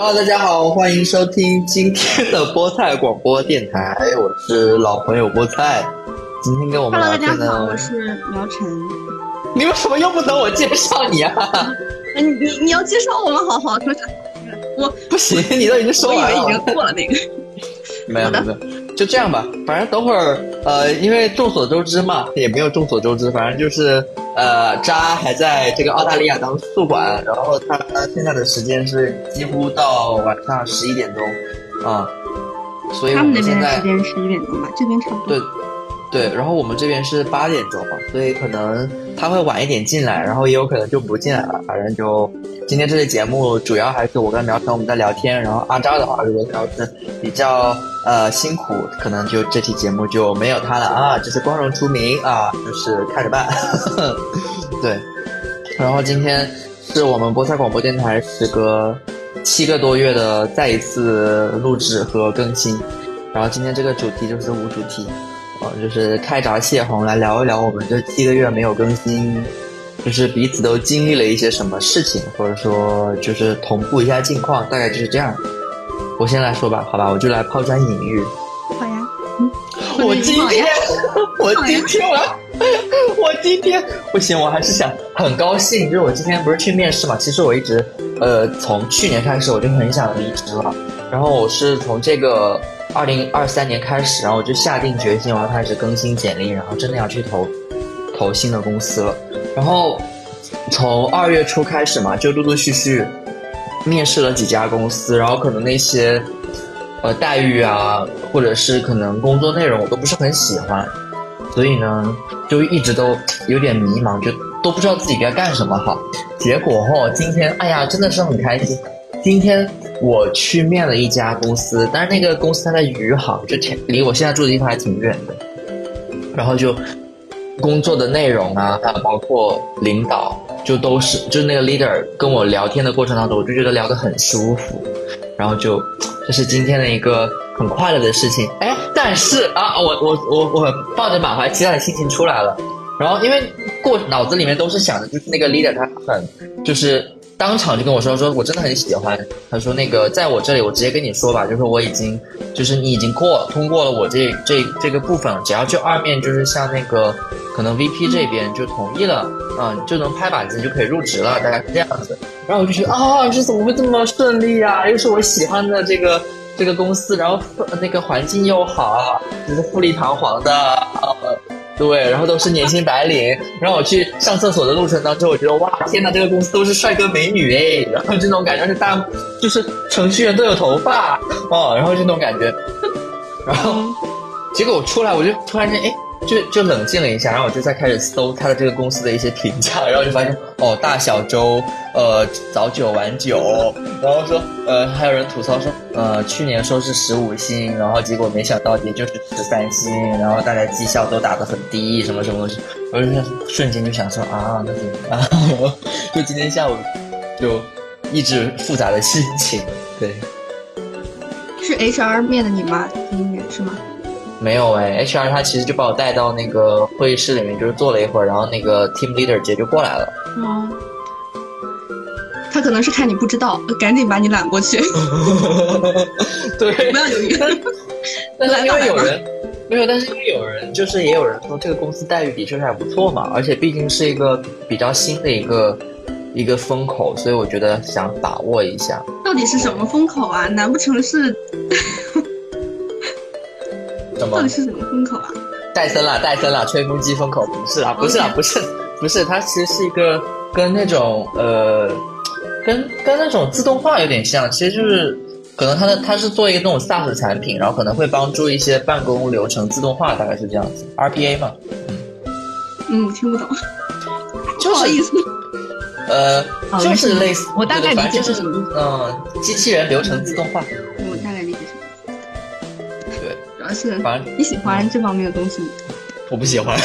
Hello， 大家好，欢迎收听今天的菠菜广播电台，我是老朋友菠菜。今天跟我们聊天的， Hello， 大家好，我是苗晨。 你为什么又不等我介绍你啊？ 你要介绍我吗？好，我不行，你都已经说完了， 我以为已经过了那个。 没有，就这样吧。反正等会儿因为众所周知嘛，也没有众所周知，反正就是渣还在这个澳大利亚当宿管，然后他现在的时间是几乎到晚上11点钟啊，所以我们现在他们那边的时间11点钟吧，这边差不多。 对，然后我们这边是8点钟嘛，所以可能他会晚一点进来，然后也有可能就不进来了。反正就今天这期节目主要还是我跟苗晨我们在聊天，然后阿渣的话如果要是比较辛苦，可能就这期节目就没有他了啊，就是光荣出名啊，就是看着办。对，然后今天是我们菠菜广播电台时隔7个多月的再一次录制和更新，然后今天这个主题就是无主题。就是开闸泄洪，来聊一聊我们这7个月没有更新，就是彼此都经历了一些什么事情，或者说就是同步一下近况，大概就是这样。我先来说吧，好吧，我就来抛砖引玉。 好呀， 我今天不行，我还是想很高兴，就是我今天不是去面试嘛，其实我一直从去年开始我就很想离职了，然后我是从这个2023年开始，然后我就下定决心，我要开始更新简历，然后真的要去投新的公司了。然后从2月初开始嘛，就陆陆续续面试了几家公司，然后可能那些待遇啊，或者是可能工作内容我都不是很喜欢，所以呢就一直都有点迷茫，就都不知道自己该干什么好。结果今天哎呀真的是很开心，今天我去面了一家公司，但是那个公司它在余杭，就离我现在住的地方还挺远的。然后就工作的内容啊，还有包括领导，就是那个 leader 跟我聊天的过程当中，我就觉得聊得很舒服。然后这是今天的一个很快乐的事情。哎，但是啊，我抱着满怀期待的心情出来了。然后因为脑子里面都是想的，就是那个 leader 他很就是当场就跟我说我真的很喜欢，他说那个在我这里我直接跟你说吧，就是你已经通过了我这个部分，只要就2面就是像那个可能 VP 这边就同意了就能拍板子就可以入职了，大概是这样子。然后我就觉得这怎么会这么顺利啊，又是我喜欢的这个公司，然后那个环境又好，就是富丽堂皇的对，然后都是年轻白领，然后我去上厕所的路程当中，我觉得哇，天哪，这个公司都是帅哥美女哎，然后这种感觉是就是程序员都有头发然后这种感觉，然后结果我出来，我就突然间就冷静了一下，然后我就再开始搜他的这个公司的一些评价，然后就发现大小周早九晚九，然后说还有人吐槽说去年说是15星，然后结果没想到也就是13星，然后大家绩效都打得很低，什么什么东西，我就瞬间就想说那怎么办？就今天下午就一直复杂的心情。对， 是 HR 面的你吗？今天是吗？ 没有HR 他其实就把我带到那个会议室里面，就是坐了一会儿，然后那个 team leader 直接就过来了。 他可能是看你不知道，赶紧把你揽过去。 对， 不要犹豫。 但是因为有人没有，但是因为也有人说这个公司待遇的确是还不错嘛，而且毕竟是一个比较新的一个风口，所以我觉得想把握一下。到底是什么风口啊？难不成是？到底是什么风口啊？ 戴森啦，吹风机风口不是啦，不是，它其实是一个跟那种跟那种自动化有点像，其实就是可能它是做一个那种 SaaS 产品，然后可能会帮助一些办公流程自动化，大概是这样子 ，RPA 嘛。 听不懂， 就是不好意思。 就是类似， 我大概理解是什么意思。机器人流程自动化。 我大概理解什么意思。对，主要是你喜欢这方面的东西。 我不喜欢。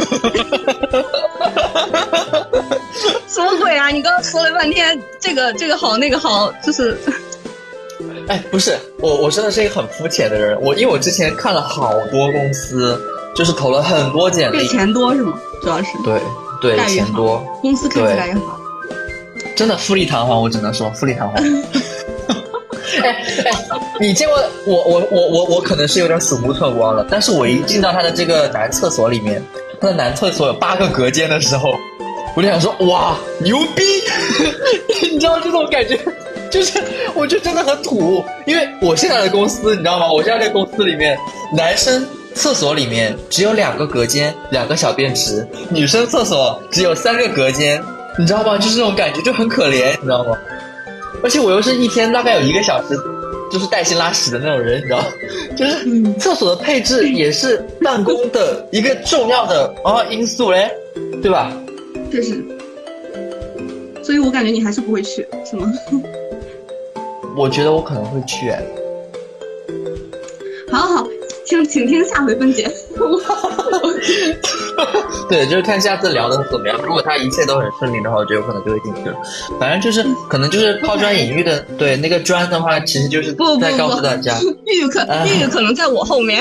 什么鬼啊！你刚刚说了半天这个好那个好，就是。 不是我真的是一个很肤浅的人。因为我之前看了好多公司，就是投了很多简历。 钱多是吗？主要是。 对，钱多， 公司看起来也好。 真的富丽堂皇，我只能说富丽堂皇。 你见过我可能是有点鼠目寸光了，但是我一进到他的这个男厕所里面，他的男厕所有8个隔间的时候，我就想说哇牛逼，你知道这种感觉，就是我觉得真的很土，因为我现在的公司你知道吗？我现在的公司里面，男生厕所里面只有2个隔间，2个小便池，女生厕所只有3个隔间，你知道吗？就是这种感觉就很可怜，你知道吗？而且我又是一天大概有1个小时就是带薪拉屎的那种人，你知道，就是厕所的配置也是办公的一个重要的因素嘞，对吧？ 确实，所以我感觉你还是不会去，是吗？ 我觉得我可能会去。 好，请听下回分解。 对，就是看下次聊的怎么样。如果他一切都很顺利的话，我觉得有可能就会进去了。反正就是可能就是抛砖引玉的，对，那个砖的话，其实就是在告诉大家， 玉可能在我后面。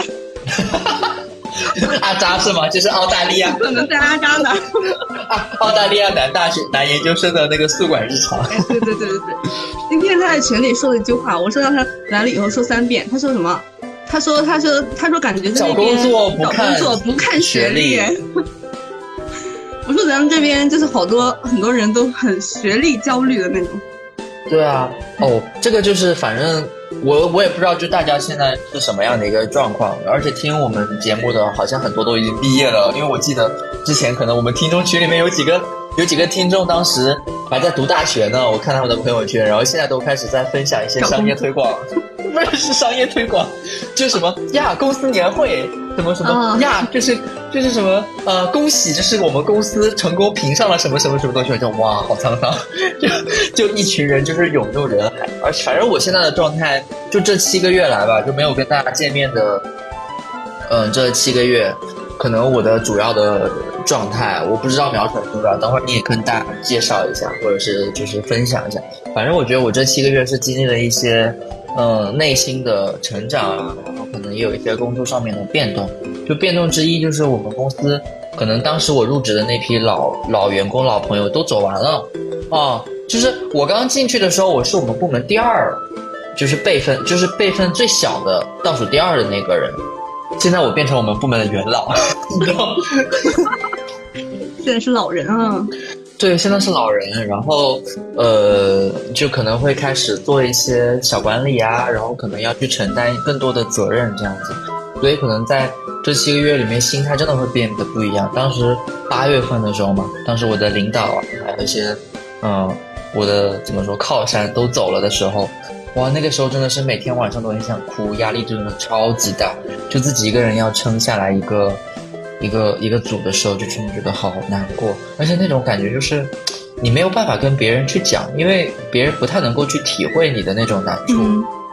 阿扎是吗？就是澳大利亚， 可能在阿扎那。 澳大利亚男研究生的那个宿管日常。 对。今天他在群里说了一句话，我说让他来了以后说3遍。他说什么？他说感觉在那边找工作不看学历。我说咱们这边就是很多人都很学历焦虑的那种。 对啊，这个就是反正我也不知道，就大家现在是什么样的一个状况，而且听我们节目的好像很多都已经毕业了，因为我记得之前可能我们听众群里面有几个听众当时还在读大学呢，我看他们的朋友圈，然后现在都开始在分享一些商业推广，不是商业推广，就什么呀公司年会什么呀，就是什么恭喜，就是我们公司成功评上了什么东西，我就哇好沧桑，就一群人就是涌入人海，而反正我现在的状态就这7个月来吧，就没有跟大家见面的，这7个月，可能我的主要的状态我不知道描述出来，等会儿你也跟大家介绍一下，或者是就是分享一下。反正我觉得我这7个月是经历了一些内心的成长啊，然后可能也有一些工作上面的变动。就变动之一就是我们公司可能当时我入职的那批老员工老朋友都走完了就是我刚进去的时候我是我们部门第2，就是辈分最小的倒数第2的那个人，现在我变成我们部门的元老，你知道吗？ 现在是老人啊。 对，现在是老人，然后就可能会开始做一些小管理啊，然后可能要去承担更多的责任这样子，所以可能在这7个月里面心态真的会变得不一样。当时8月份的时候嘛，当时我的领导啊，还有一些我的怎么说靠山都走了的时候，哇，那个时候真的是每天晚上都很想哭，压力真的超级大，就自己一个人要撑下来一个组的时候，就真的觉得好难过，而且那种感觉就是你没有办法跟别人去讲，因为别人不太能够去体会你的那种难处。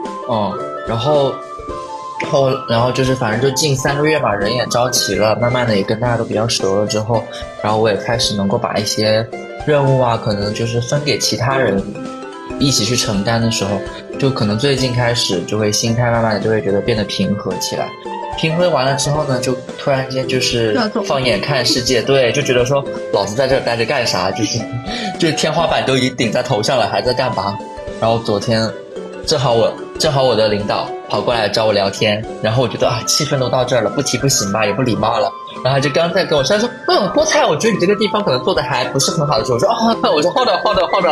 然后就是反正就近3个月吧，人也着齐了，慢慢的也跟大家都比较熟了之后，然后我也开始能够把一些任务啊，可能就是分给其他人一起去承担的时候，就可能最近开始就会心态慢慢的就会觉得变得平和起来。平和完了之后呢，就突然间就是放眼看世界，对，就觉得说老子在这儿待着干啥，就是天花板都已经顶在头上了，还在干嘛？然后昨天正好我的领导跑过来找我聊天，然后我觉得气氛都到这儿了，不提不行吧，也不礼貌了。然后他就刚在跟我说菠菜，我觉得你这个地方可能做的还不是很好的时候，我说好的，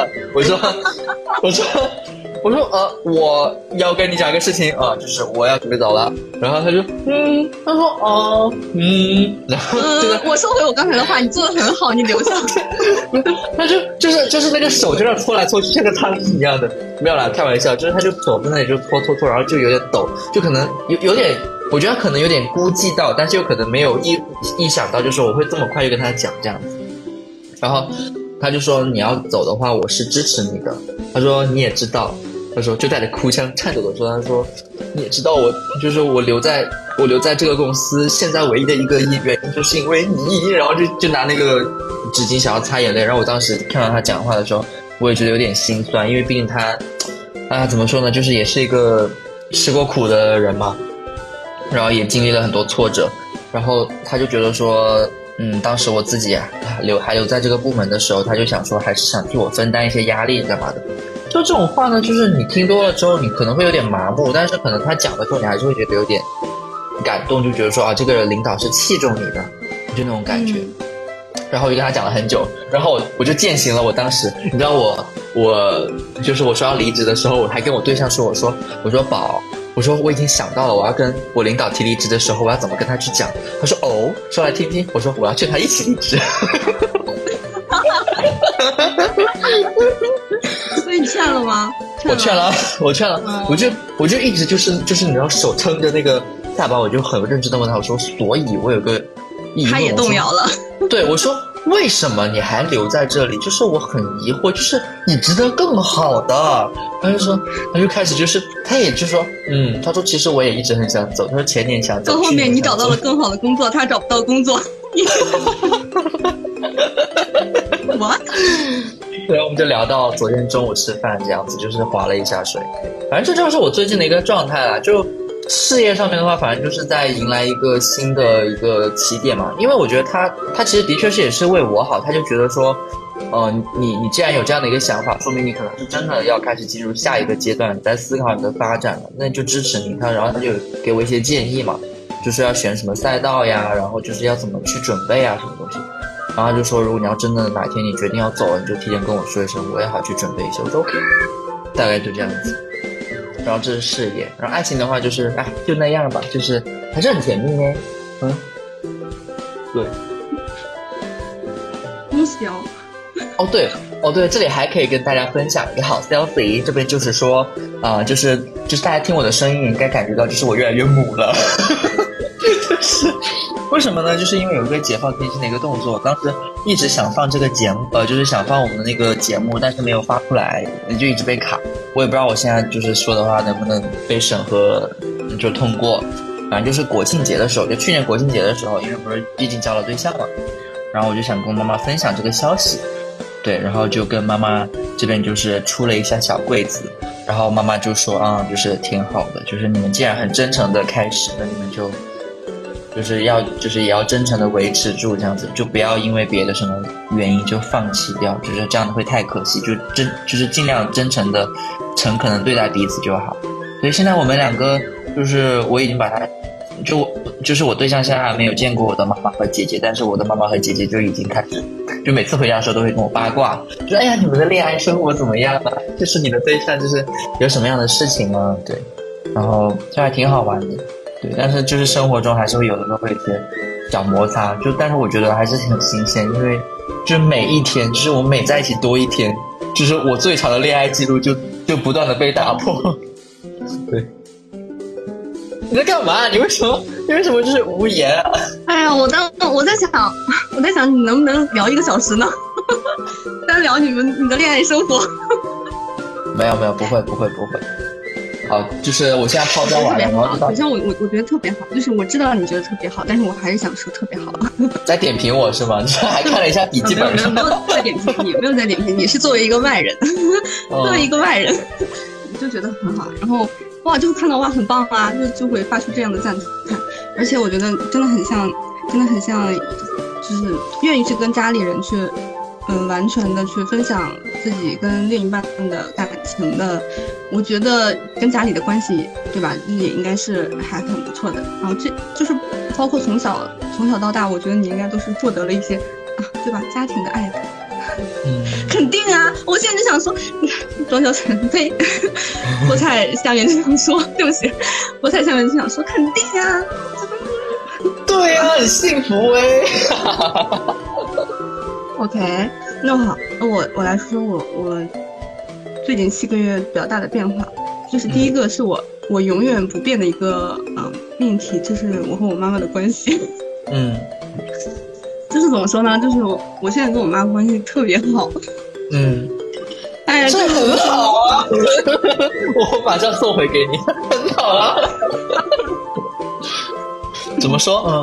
我说我要跟你讲一个事情就是我要准备走了。然后他就他说然后我收回我刚才的话，你做的很好，你留下。 他就是那个手就在搓来搓去，像个苍蝇一样的，没有啦，开玩笑，就是他就手在那里就搓，然后就有点抖，就可能有点，我觉得他可能有点估计到，但是又可能没有意想到，就是我会这么快就跟他讲这样子。然后他就说你要走的话，我是支持你的。他说你也知道。他说就带着哭腔颤抖的说，他说你也知道我留在这个公司现在唯一的一个原因就是因为你，然后就拿那个纸巾想要擦眼泪。然后我当时看到他讲话的时候，我也觉得有点心酸，因为毕竟他怎么说呢，就是也是一个吃过苦的人嘛，然后也经历了很多挫折，然后他就觉得说当时我自己还留在这个部门的时候，他就想说还是想替我分担一些压力干嘛的。 就这种话呢，就是你听多了之后，你可能会有点麻木，但是可能他讲的时候，你还是会觉得有点感动，就觉得说啊，这个领导是器重你的，就那种感觉。然后我就跟他讲了很久，然后我就践行了我当时，你知道我就是我说要离职的时候，我还跟我对象说，我说宝，我说我已经想到了，我要跟我领导提离职的时候，我要怎么跟他去讲。他说哦，说来听听。我说我要劝他一起离职。 所以你劝了吗？ 我劝了，我就一直就是你知道手撑着那个下巴，我就很认真的问他，我说所以我有个疑问， 他也动摇了。 对，我说为什么你还留在这里？就是我很疑惑，就是你值得更好的。他就开始就是他也就说他说其实我也一直很想走，他说前年想走， 到后面你找到了更好的工作，他找不到工作。What？ 对，我们就聊到昨天中午吃饭这样子，就是划了一下水。反正这就是我最近的一个状态啦，就事业上面的话，反正就是在迎来一个新的一个起点嘛。因为我觉得他其实的确是也是为我好，他就觉得说，你既然有这样的一个想法，说明你可能是真的要开始进入下一个阶段，你在思考你的发展了，那就支持你。然后他就给我一些建议嘛，就是要选什么赛道呀，然后就是要怎么去准备啊，什么东西。然后他就说，如果你要真的哪天你决定要走了，你就提前跟我说一声，我也好去准备一下。我说 OK， 大概就这样子。然后这是事业，然后爱情的话就是就那样吧，就是还是很甜蜜呢。对。 恭喜哦！ 哦对，这里还可以跟大家分享一个好消息，这边就是说就是大家听我的声音应该感觉到，就是我越来越母了。就是为什么呢？就是因为有一个解放天性的一个动作，当时一直想放这个节目，就是想放我们的那个节目，但是没有发出来，就一直被卡。我也不知道我现在就是说的话能不能被审核就通过。反正就是国庆节的时候，就去年国庆节的时候，因为不是毕竟交了对象嘛，然后我就想跟妈妈分享这个消息。对，然后就跟妈妈这边就是出了一下小柜子，然后妈妈就说就是挺好的，就是你们既然很真诚的开始，那你们就是也要真诚的维持住，这样子就不要因为别的什么原因就放弃掉，就是这样的会太可惜，就是尽量真诚的诚恳的对待彼此就好。所以现在我们两个就是我已经把他就是我对象现在还没有见过我的妈妈和姐姐，但是我的妈妈和姐姐就已经开始，就每次回家的时候都会跟我八卦，说哎呀你们的恋爱生活怎么样啊？就是你的对象就是有什么样的事情吗？对，然后这还挺好玩的。对，但是就是生活中还是会有的时候会有些小摩擦，但是我觉得还是很新鲜，因为就是每一天，就是我们每在一起多一天，就是我最长的恋爱记录就不断的被打破。对，你在干嘛？你为什么就是无言啊？ 哎呀，我在想你能不能聊1个小时呢？单聊你的恋爱生活。 没有，不会。好，就是我现在抛砖完了，然后首先我觉得特别好，就是我知道你觉得特别好，但是我还是想说特别好。 在点评我是吗？你还看了一下笔记本上？ 没有在点评你，没有在点评你，是作为一个外人，作为一个外人，就觉得很好。然后哇，就看到哇很棒啊，就会发出这样的赞叹，而且我觉得真的很像，就是愿意去跟家里人去。完全的去分享自己跟另一半的感情的，我觉得跟家里的关系，对吧？也应该是还很不错的。然后这就是包括从小到大，我觉得你应该都是获得了一些对吧？家庭的爱的。肯定啊！我现在就想说，你看庄小晨被菠菜下面就想说，对不起，菠菜下面就想说，肯定啊！ 对啊，很幸福 OK， 那好，我来说我最近7个月比较大的变化，就是第一个是我永远不变的一个命题，就是我和我妈妈的关系。就是怎么说呢？就是我现在跟我妈关系特别好。哎呀， 这很好啊！我马上送回给你，很好啊。怎么说？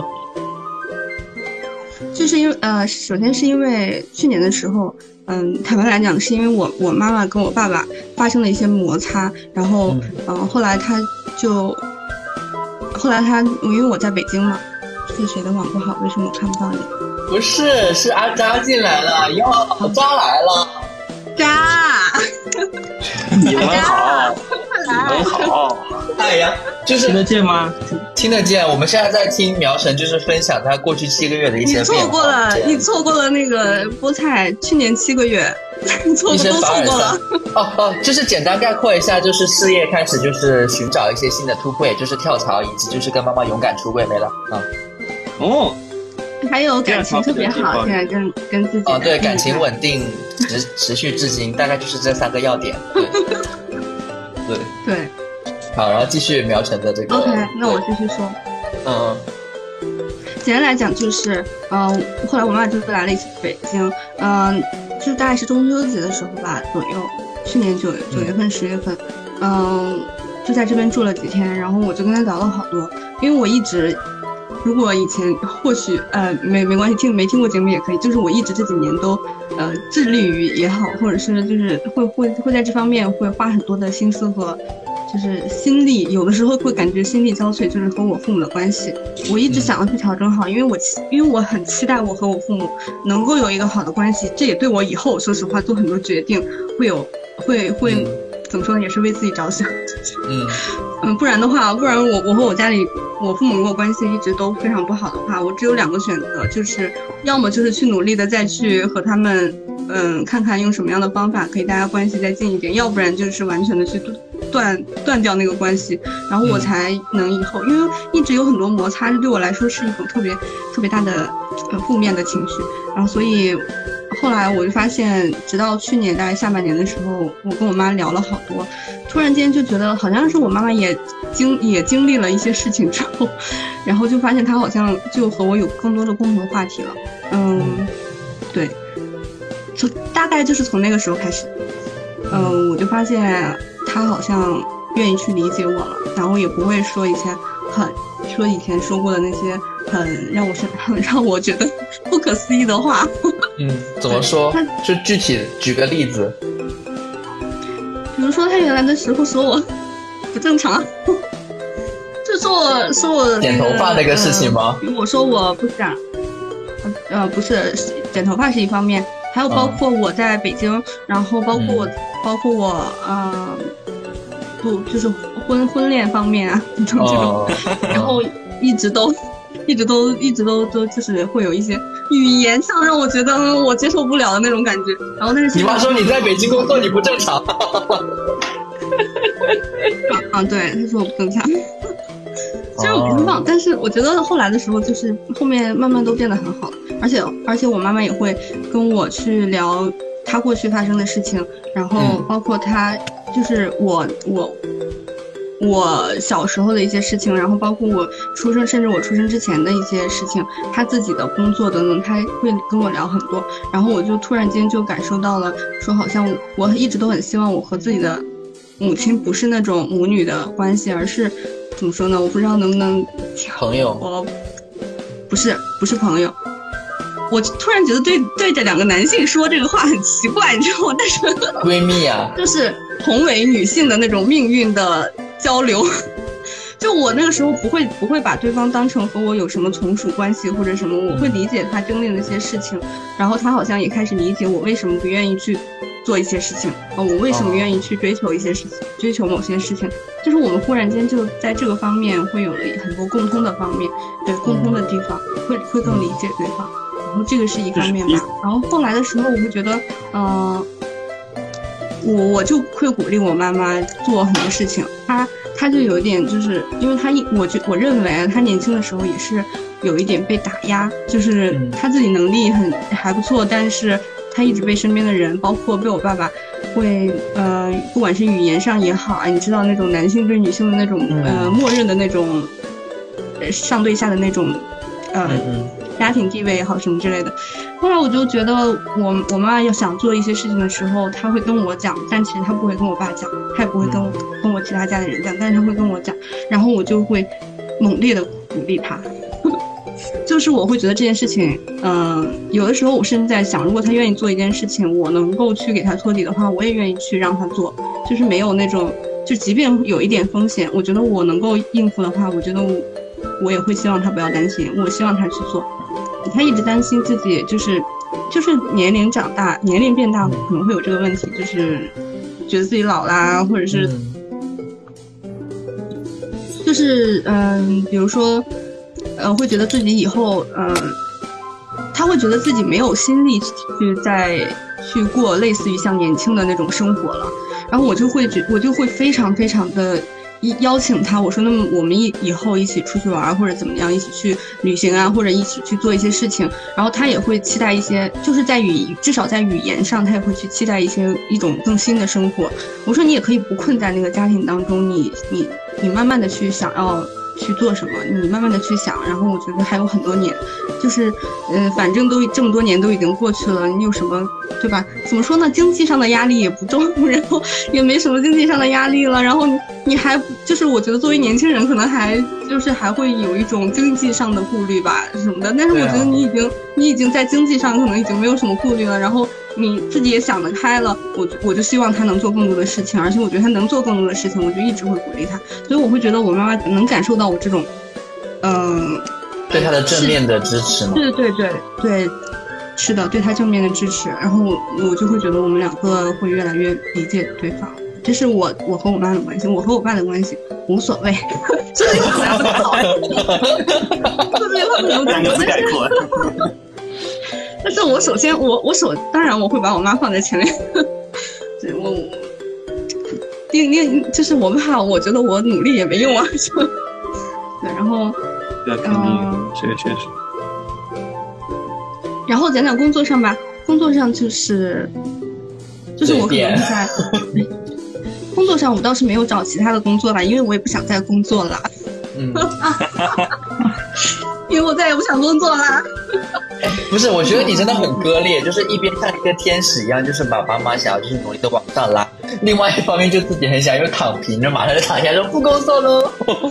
就是因为首先是因为去年的时候，坦白来讲，是因为我妈妈跟我爸爸发生了一些摩擦，然后后来他因为我在北京嘛，是谁的网不好？为什么我看不到你？ 不是阿渣进来了，哟，渣来了， 渣。 你们好，你们好。 哎呀，就是听得见吗？ 听得见。我们现在在听苗晨，就是分享他过去7个月的一些变化。 你错过了那个菠菜去年7个月，都错过了。 就是简单概括一下，就是事业开始就是寻找一些新的突破，就是跳槽，以及就是跟妈妈勇敢出柜没了啊。 哦。 还有感情特别好，现在跟自己对，感情稳定持续至今，大概就是这3个要点。对。好，然后继续苗晨的这个。 OK， 那我继续说。简单来讲就是，后来我妈就来了一次北京，就是大概是中秋节的时候吧左右，去年9月份10月份，就在这边住了几天，然后我就跟她聊了好多，因为我一直。如果以前或许没关系，没听过节目也可以，就是我一直这几年都致力于也好，或者是就是会在这方面会花很多的心思和就是心力，有的时候会感觉心力交瘁，就是和我父母的关系，我一直想要去调整好，因为我很期待我和我父母能够有一个好的关系，这也对我以后说实话做很多决定会怎么说呢，也是为自己着想。不然我和我家里我父母如果关系一直都非常不好的话，我只有2个选择，就是要么就是去努力的再去和他们看看用什么样的方法可以大家关系再近一点，要不然就是完全的去断掉那个关系，然后我才能以后，因为一直有很多摩擦，这对我来说是一种特别特别大的负面的情绪，然后所以后来我就发现，直到去年大概下半年的时候，我跟我妈聊了好多，突然间就觉得好像是我妈妈也经历了一些事情之后，然后就发现她好像就和我有更多的共同话题了。对，大概就是从那个时候开始，我就发现她好像愿意去理解我了，然后也不会说以前说过的那些很让我觉得不可思议的话。 怎么说？就具体举个例子。 比如说他原来的时候说我不正常，就说我剪头发那个事情吗？ 我说我不想，不是剪头发是一方面，还有包括我在北京，然后包括我不就是婚恋方面啊这种，然后一直都就是会有一些语言上让我觉得我接受不了的那种感觉，然后但是你妈说你在北京工作你不正常。 对，她说我不正常。其实我不忘，但是我觉得后来的时候，就是后面慢慢都变得很好，而且我妈妈也会跟我去聊她过去发生的事情，然后包括她就是我小时候的一些事情，然后包括我出生，甚至我出生之前的一些事情，他自己的工作等等，他会跟我聊很多，然后我就突然间就感受到了，说好像我一直都很希望我和自己的母亲不是那种母女的关系，而是怎么说呢？我不知道能不能朋友， 我不是朋友。我突然觉得对着2个男性说这个话很奇怪，你知道吗？但是闺蜜啊， 就是同为女性的那种命运的交流。就我那个时候不会把对方当成和我有什么从属关系或者什么，我会理解他经历的一些事情，然后他好像也开始理解我为什么不愿意去做一些事情，我为什么愿意去追求一些事情，追求某些事情，就是我们忽然间就在这个方面会有了很多共通的方面，对，共通的地方会更理解对方，然后这个是一方面吧。然后后来的时候，我会觉得，我就会鼓励我妈妈做很多事情，她就有一点，就是因为我认为她年轻的时候也是有一点被打压，就是她自己能力还不错，但是她一直被身边的人，包括被我爸爸会不管是语言上也好，你知道那种男性对女性的那种默认的那种上对下的那种家庭地位也好什么之类的。后来我就觉得我妈妈要想做一些事情的时候，她会跟我讲，但其实她不会跟我爸讲，她也不会跟我其他家里人讲，但是她会跟我讲，然后我就会猛烈的鼓励她。就是我会觉得这件事情有的时候我甚至在想，如果她愿意做一件事情，我能够去给她托底的话，我也愿意去让她做，就是没有那种，就即便有一点风险，我觉得我能够应付的话，我觉得我也会希望她不要担心，我希望她去做。她一直担心自己就是年龄长大，年龄变大可能会有这个问题，就是觉得自己老啦，或者是就是比如说会觉得自己以后他会觉得自己没有心力去过类似于像年轻的那种生活了，然后我就会非常非常的邀请他，我说那么我们以后一起出去玩或者怎么样，一起去旅行啊，或者一起去做一些事情，然后他也会期待一些，就是至少在语言上他也会去期待一种更新的生活。我说你也可以不困在那个家庭当中，你慢慢的去想要去做什么，你慢慢的去想，然后我觉得还有很多年，就是反正都这么多年都已经过去了，你有什么对吧？怎么说呢？经济上的压力也不重，然后也没什么经济上的压力了，然后你还就是我觉得作为年轻人可能还会有一种经济上的顾虑吧什么的，但是我觉得你已经在经济上可能已经没有什么顾虑了，然后你自己也想得开了，我就希望他能做更多的事情，而且我觉得他能做更多的事情，我就一直会鼓励他，所以我会觉得我妈妈能感受到我这种对他的正面的支持吗？ 对，是的，对他正面的支持，然后我就会觉得我们两个会越来越理解对方。这是我和我妈的关系，我和我爸的关系无所谓，这个很难好，特别会有两个字概括。 但是我首先当然我会把我妈放在前面，对我就是我怕我觉得我努力也没用啊，对，然后对，肯定这个确实。 然后讲讲工作上吧，工作上就是我可能在工作上我倒是没有找其他的工作啦，因为我也不想再工作了，因为我再也不想工作啦。 不是，我觉得你真的很割裂，就是一边像一个天使一样，就是把爸妈想要就是努力的往上拉，另外一方面就自己很想要躺平，就马上就躺下说不工作喽。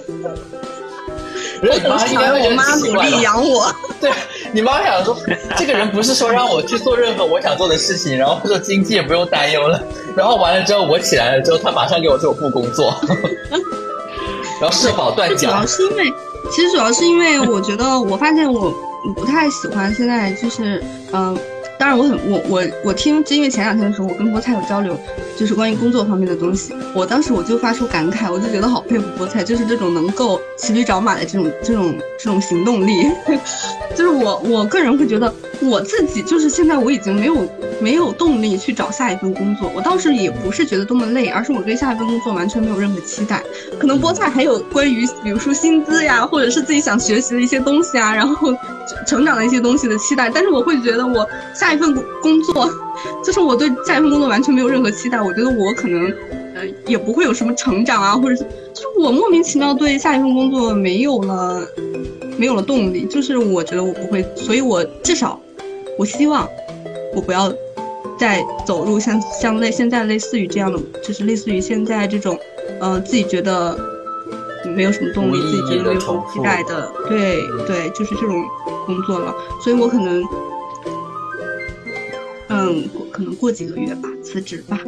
我想让我妈努力养我。 对，你妈想说，这个人不是说让我去做任何我想做的事情，然后说经济也不用担忧了，然后完了之后我起来了之后，他马上给我说我不工作，然后社保断缴。 其实主要是因为我觉得我发现我不太喜欢现在就是当然我听，因为前2天的时候我跟菠菜有交流，就是关于工作方面的东西，当时我就发出感慨，我就觉得好佩服菠菜，就是这种能够骑驴找马的这种行动力。就是我个人会觉得我自己就是现在我已经没有动力去找下一份工作，我倒是也不是觉得多么累，而是我对下一份工作完全没有任何期待。可能菠菜还有关于比如说薪资呀，或者是自己想学习的一些东西啊，然后成长的一些东西的期待，但是我会觉得我下一份工作，就是我对下一份工作完全没有任何期待，我觉得我可能也不会有什么成长啊，或者是就是我莫名其妙对下一份工作没有了动力，就是我觉得我不会，所以我至少我希望我不要再走入像现在类似于这样的，就是类似于现在这种自己觉得没有什么动力，自己觉得没有什么期待的，对，就是这种工作了。所以我可能过几个月吧辞职吧。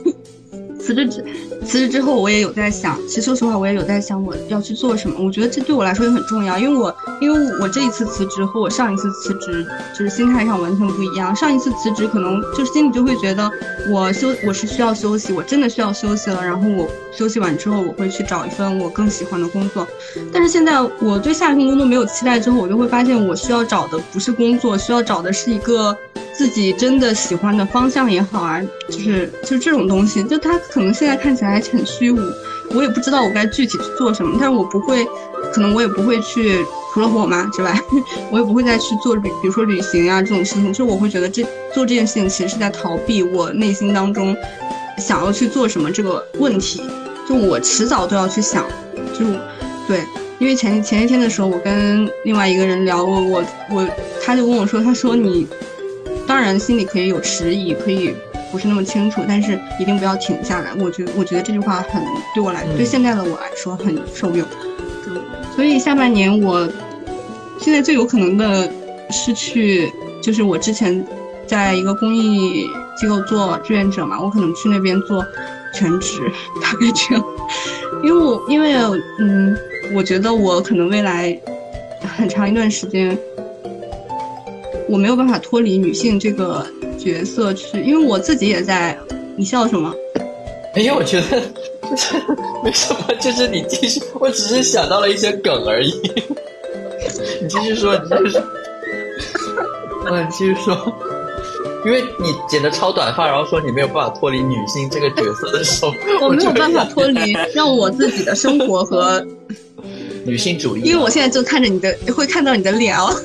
辞职之后我也有在想，其实说实话我也有在想我要去做什么，我觉得这对我来说也很重要，因为我这一次辞职和我上一次辞职就是心态上完全不一样。上一次辞职可能就是心里就会觉得我是需要休息，我真的需要休息了，然后我休息完之后我会去找一份我更喜欢的工作。但是现在我对下一份工作没有期待之后，我就会发现我需要找的不是工作，需要找的是一个自己真的喜欢的方向也好啊，就是这种东西，就它可能现在看起来很虚无，我也不知道我该具体去做什么，但是可能我也不会去，除了和我妈之外，我也不会再去做比如说旅行啊这种事情，就我会觉得做这件事情其实是在逃避我内心当中想要去做什么这个问题，就我迟早都要去想，就对。因为前一天的时候我跟另外一个人聊，他就跟我说，他说你当然心里可以有迟疑，可以不是那么清楚，但是一定不要停下来。我觉得这句话很对我来对现在的我来说很受用。所以下半年我现在最有可能的是就是我之前在一个公益机构做志愿者嘛，我可能去那边做全职，大概这样。因为我觉得我可能未来很长一段时间我没有办法脱离女性这个角色去，因为我自己也在，你笑什么？ 因为我觉得就是没什么，就是你继续，我只是想到了一些梗而已。你继续说，你继续说。你继续说。因为你剪的超短发，然后说你没有办法脱离女性这个角色的时候， 我没有办法脱离让我自己的生活和女性主义。 因为我现在就看着你的，会看到你的脸哦。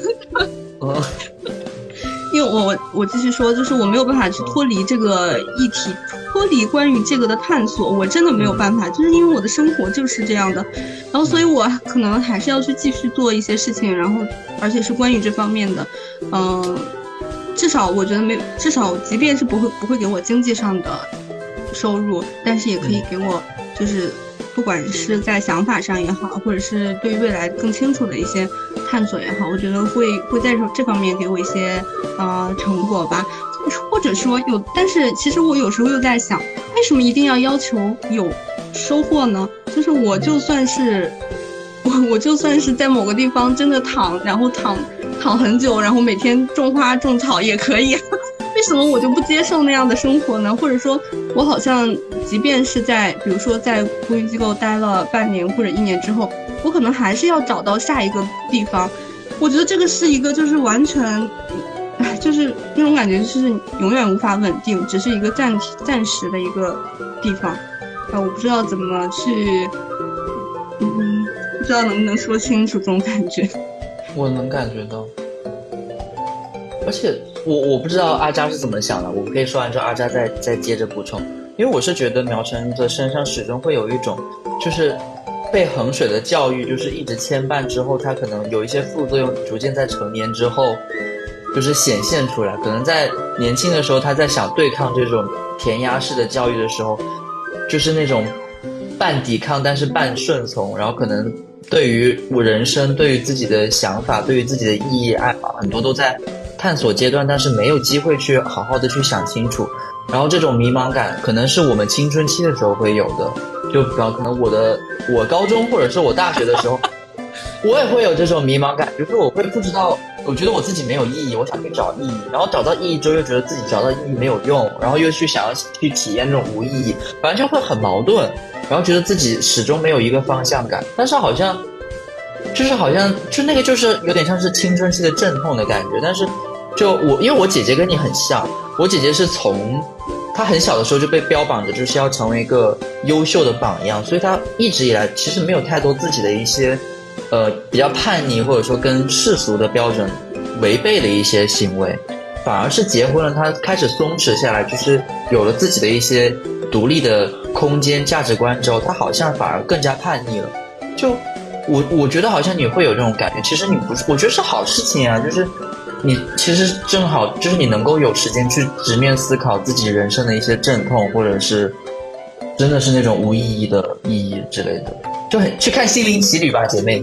因为我继续说，就是我没有办法去脱离这个议题，脱离关于这个的探索，我真的没有办法，就是因为我的生活就是这样的，然后所以我可能还是要去继续做一些事情，然后而且是关于这方面的，至少我觉得至少即便是不会给我经济上的收入，但是也可以给我就是不管是在想法上也好，或者是对于未来更清楚的一些探索也好，我觉得会在这方面给我一些成果吧，或者说但是其实我有时候又在想，为什么一定要求有收获呢？就是我就算是在某个地方真的躺很久，然后每天种花种草也可以，为什么我就不接受那样的生活呢？或者说我好像即便是比如说在公益机构待了半年或者1年之后，我可能还是要找到下一个地方。我觉得这个是一个就是完全就是那种感觉，就是永远无法稳定，只是一个暂时的一个地方。我不知道怎么去不知道能不能说清楚这种感觉。 我能感觉到，而且我不知道阿扎是怎么想的，我可以说完之后阿扎再接着补充。因为我是觉得苗晨的身上始终会有一种就是被衡水的教育就是一直牵绊之后，他可能有一些副作用逐渐在成年之后就是显现出来，可能在年轻的时候他在想对抗这种填鸭式的教育的时候，就是那种半抵抗但是半顺从，然后可能对于我人生，对于自己的想法，对于自己的意义爱好，很多都在探索阶段，但是没有机会去好好的去想清楚。然后这种迷茫感可能是我们青春期的时候会有的，就比方可能我高中或者是我大学的时候我也会有这种迷茫感，就是我会不知道，我觉得我自己没有意义，我想去找意义，然后找到意义之后又觉得自己找到意义没有用，然后又想要去体验这种无意义，反正就会很矛盾，然后觉得自己始终没有一个方向感。但是好像就那个就是有点像是青春期的阵痛的感觉。但是因为我姐姐跟你很像，我姐姐是从她很小的时候就被标榜着就是要成为一个优秀的榜样，所以她一直以来其实没有太多自己的一些比较叛逆或者说跟世俗的标准违背的一些行为，反而是结婚了她开始松弛下来，就是有了自己的一些独立的空间价值观之后，她好像反而更加叛逆了。就我觉得好像你会有这种感觉，其实你不是，我觉得是好事情啊，就是你其实正好就是你能够有时间去直面思考自己人生的一些阵痛，或者是真的是那种无意义的意义之类的，就很去看《心灵奇旅》吧，姐妹。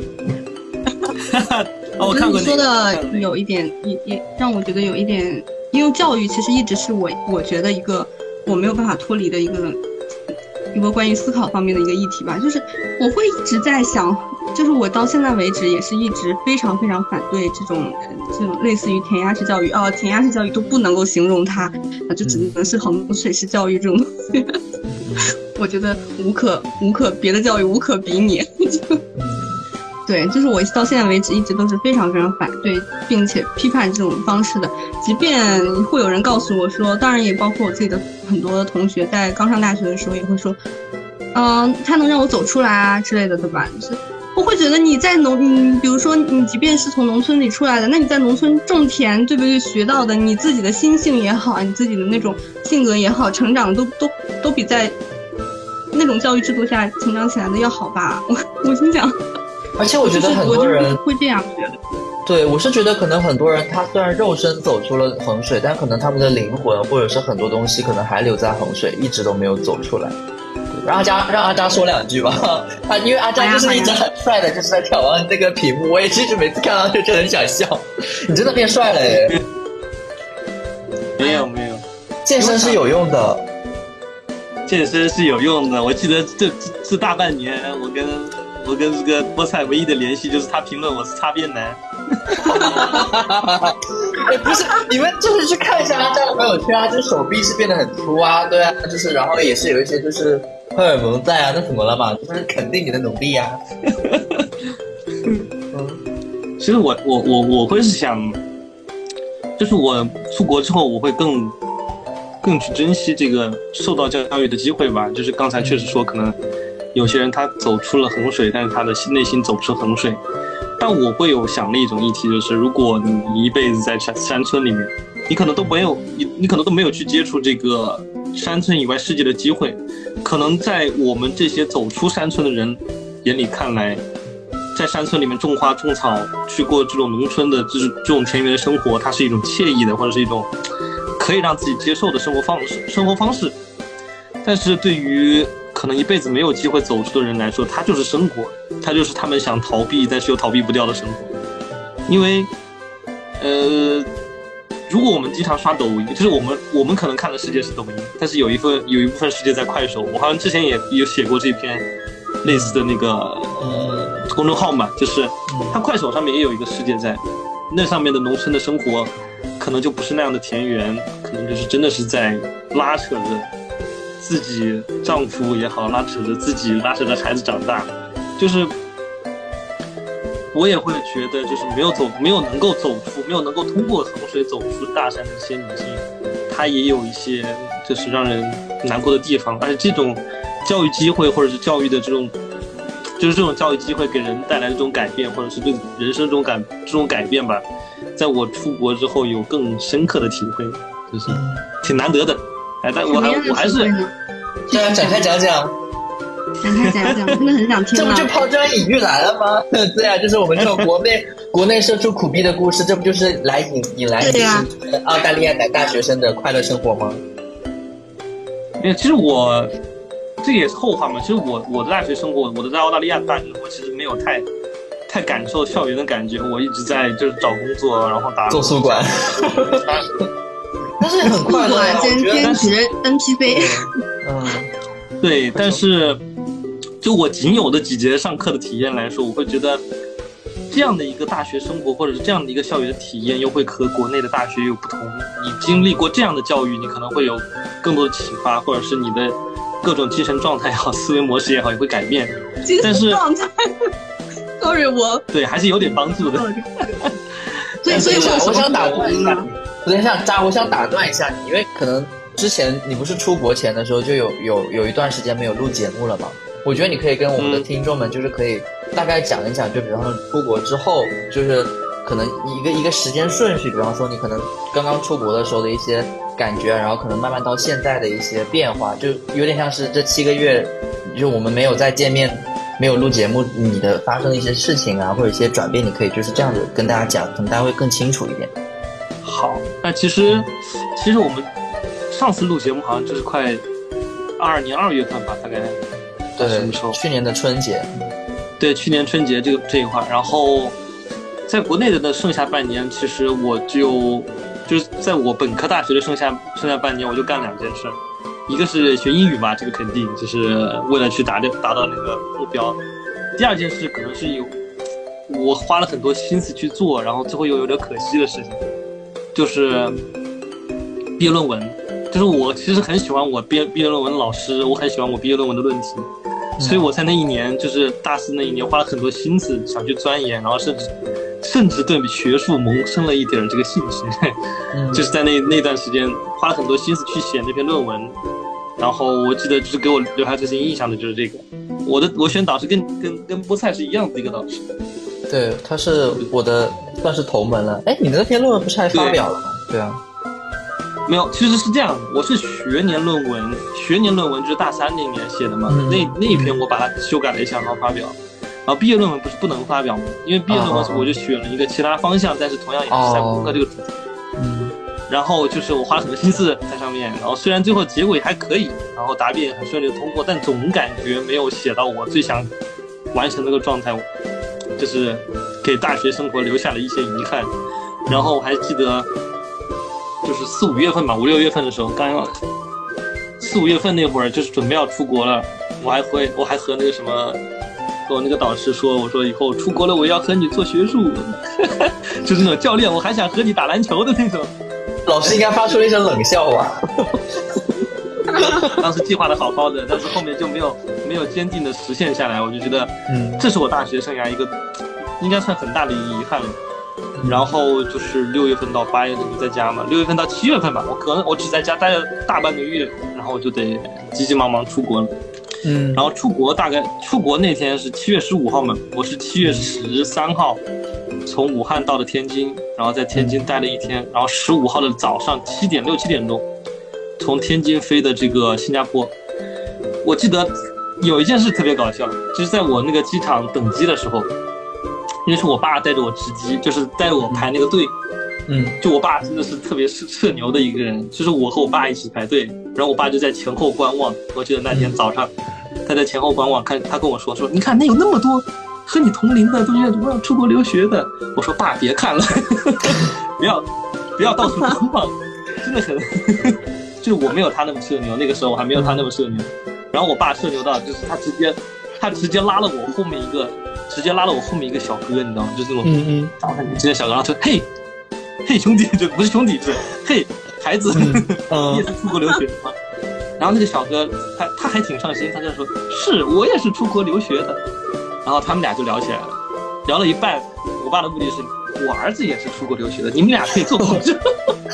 我看过你说的有一点也让我觉得有一点，因为教育其实一直是我觉得一个我没有办法脱离的一个关于思考方面的一个议题吧，就是我会一直在想，就是我到现在为止也是一直非常非常反对这种类似于填鸭式教育填鸭式教育都不能够形容它，就只能是衡水式教育这种东西。我觉得别的教育无可比拟。对，就是我到现在为止一直都是非常非常反对并且批判这种方式的，即便会有人告诉我说，当然也包括我自己的很多同学在刚上大学的时候也会说它能让我走出来啊之类的，对吧？就是我会觉得你在比如说你即便是从农村里出来的，那你在农村种田，对不对？学到的你自己的心性也好，你自己的那种性格也好，成长都比在那种教育制度下成长起来的要好吧？我心想。 而且我觉得很多人会这样觉得。 对，我是觉得可能很多人他虽然肉身走出了衡水，但可能他们的灵魂或者是很多东西可能还留在衡水，一直都没有走出来。让阿扎说2句吧。因为阿扎就是一直很帅的，就是在眺望这个屏幕，我也其实每次看到就很想笑。你真的变帅了耶！ 没有， 健身是有用的。 健身是有用的，我记得这大半年我跟我跟这个菠菜唯一的联系就是他评论我是擦边男。 不是，你们就是去看一下他这样的朋友圈啊，就是手臂是变得很粗啊，对啊，就是然后也是有一些就是荷尔蒙在啊，那怎么了嘛？就是肯定你的努力啊。 其实我会是想，就是我出国之后我会更去珍惜这个受到教育的机会吧。就是刚才确实说，可能有些人他走出了衡水，但是他的内心走不出衡水。但我会有想的一种议题，就是如果你一辈子在山村里面，你可能都没有你可能都没有去接触这个山村以外世界的机会。可能在我们这些走出山村的人眼里看来，在山村里面种花种草，去过这种农村的这种田园的生活，它是一种惬意的，或者是一种可以让自己接受的生活方式。但是对于可能一辈子没有机会走出的人来说，它就是生活，它就是他们想逃避但是又逃避不掉的生活。因为如果我们经常刷抖音，就是我们可能看的世界是抖音，但是有一部分世界在快手。我好像之前也有写过这篇类似的那个公众号嘛，就是它快手上面也有一个世界在，那上面的农村的生活可能就不是那样的田园，可能就是真的是在拉扯着自己丈夫也好，拉扯着孩子长大。就是我也会觉得，就是没有能够通过衡水走出大山的这些女性，她也有一些就是让人难过的地方。而且这种教育机会或者是教育的这种教育机会给人带来的这种改变，或者是对人生这种改变吧，在我出国之后有更深刻的体会，就是挺难得的。但我还是对啊，展开讲讲， 真的很想听。 这不就抛砖引玉来了吗？对啊，就是我们这种国内社畜苦逼的故事，这不就是来引来澳大利亚男大学生的快乐生活吗？ 其实这也是后话嘛。其实我的大学生活，我的在澳大利亚的大学生活，其实没有太感受校园的感觉。我一直在就是找工作，然后做宿管。但是很快乐呀， 兼职 NPC。 对，但是就我仅有的几节上课的体验来说，我会觉得这样的一个大学生活，或者是这样的一个校园的体验，又会和国内的大学有不同。你经历过这样的教育，你可能会有更多的启发，或者是你的各种精神状态也好，思维模式也好，也会改变。 精神状态，sorry， 对还是有点帮助的。 所以我想打断一下，我想打断一下你，因为可能之前你不是出国前的时候就有一段时间没有录节目了嘛？我觉得你可以跟我们的听众们就是可以大概讲一讲，就比方说出国之后，就是可能一个时间顺序，比方说你可能刚刚出国的时候的一些感觉，然后可能慢慢到现在的一些变化，就有点像是这7个月，就我们没有再见面，没有录节目，你的发生的一些事情啊，或者一些转变，你可以就是这样子跟大家讲，可能大家会更清楚一点。 好，那其实我们上次录节目好像就是快22年2月份吧，大概什么时候？ 去年的春节。 对，去年春节这一块。然后在国内的剩下半年，其实我就是在我本科大学的剩下半年，我就干2件事。一个是学英语嘛，这个肯定就是为了去达到那个目标。第二件事可能是我花了很多心思去做，然后最后又有点可惜的事情，就是毕业论文。就是我其实很喜欢我毕业论文老师，我很喜欢我毕业论文的论题，所以我在那一年，就是大4那一年，花了很多心思想去钻研，然后甚至对学术萌生了一点这个兴趣。就是在那段时间花了很多心思去写那篇论文。然后我记得就是给我留下这些印象的就是这个，我选导师跟菠菜是一样的一个导师。 对，他是我的算是头门了。哎，你的那篇论文不是还发表了吗？对啊。 没有，其实是这样，我是学年论文就是大3那年写的嘛。那一篇我把它修改了一下，然后发表。然后毕业论文不是不能发表吗？因为毕业论文我就选了一个其他方向，但是同样也是在攻克这个主题。然后就是我花了很多心思在上面，然后虽然最后结果也还可以，然后答辩也很顺利的通过，但总感觉没有写到我最想完成那个状态，就是给大学生活留下了一些遗憾。然后我还记得就是4、5月份吧，5、6月份的时候，刚要4、5月份那会儿，就是准备要出国了，我还和那个什么我那个导师说，我说以后出国了我要和你做学术，就是那种教练，我还想和你打篮球的那种。 老师应该发出了一声冷笑吧。 当时计划的好好的，但是后面就没有坚定的实现下来，我就觉得，这是我大学生涯一个应该算很大的一个遗憾了。然后就是6月份到8月份就在家嘛，6月份到7月份吧，我只在家待了大半个月，然后就得急急忙忙出国了。然后出国那天是7月15号嘛，我是7月13号从武汉到了天津，然后在天津待了一天，然后15号的早上7点钟从天津飞的这个新加坡。我记得有一件事特别搞笑，就是在我那个机场等机的时候，因为是我爸带着我值机，就是带着我排那个队。就我爸真的是特别社牛的一个人，就是我和我爸一起排队，然后我爸就在前后观望。我记得那天早上他在前后观望，看他跟我说你看那有那么多和你同龄的都要出国留学的。我说爸别看了，不要到处观望，真的很就是我没有他那么社牛，那个时候我还没有他那么社牛。然后我爸社牛到就是他直接拉了我后面一个小哥，你知道吗？就是那种长得很年轻的小哥，然后说嘿兄弟，就不是兄弟，是嘿孩子，你也是出国留学的吗？然后那个小哥他还挺上心，他就说是我也是出国留学的。然后他们俩就聊起来了，聊了一半，我爸的目的是我儿子也是出国留学的，你们俩可以做朋友。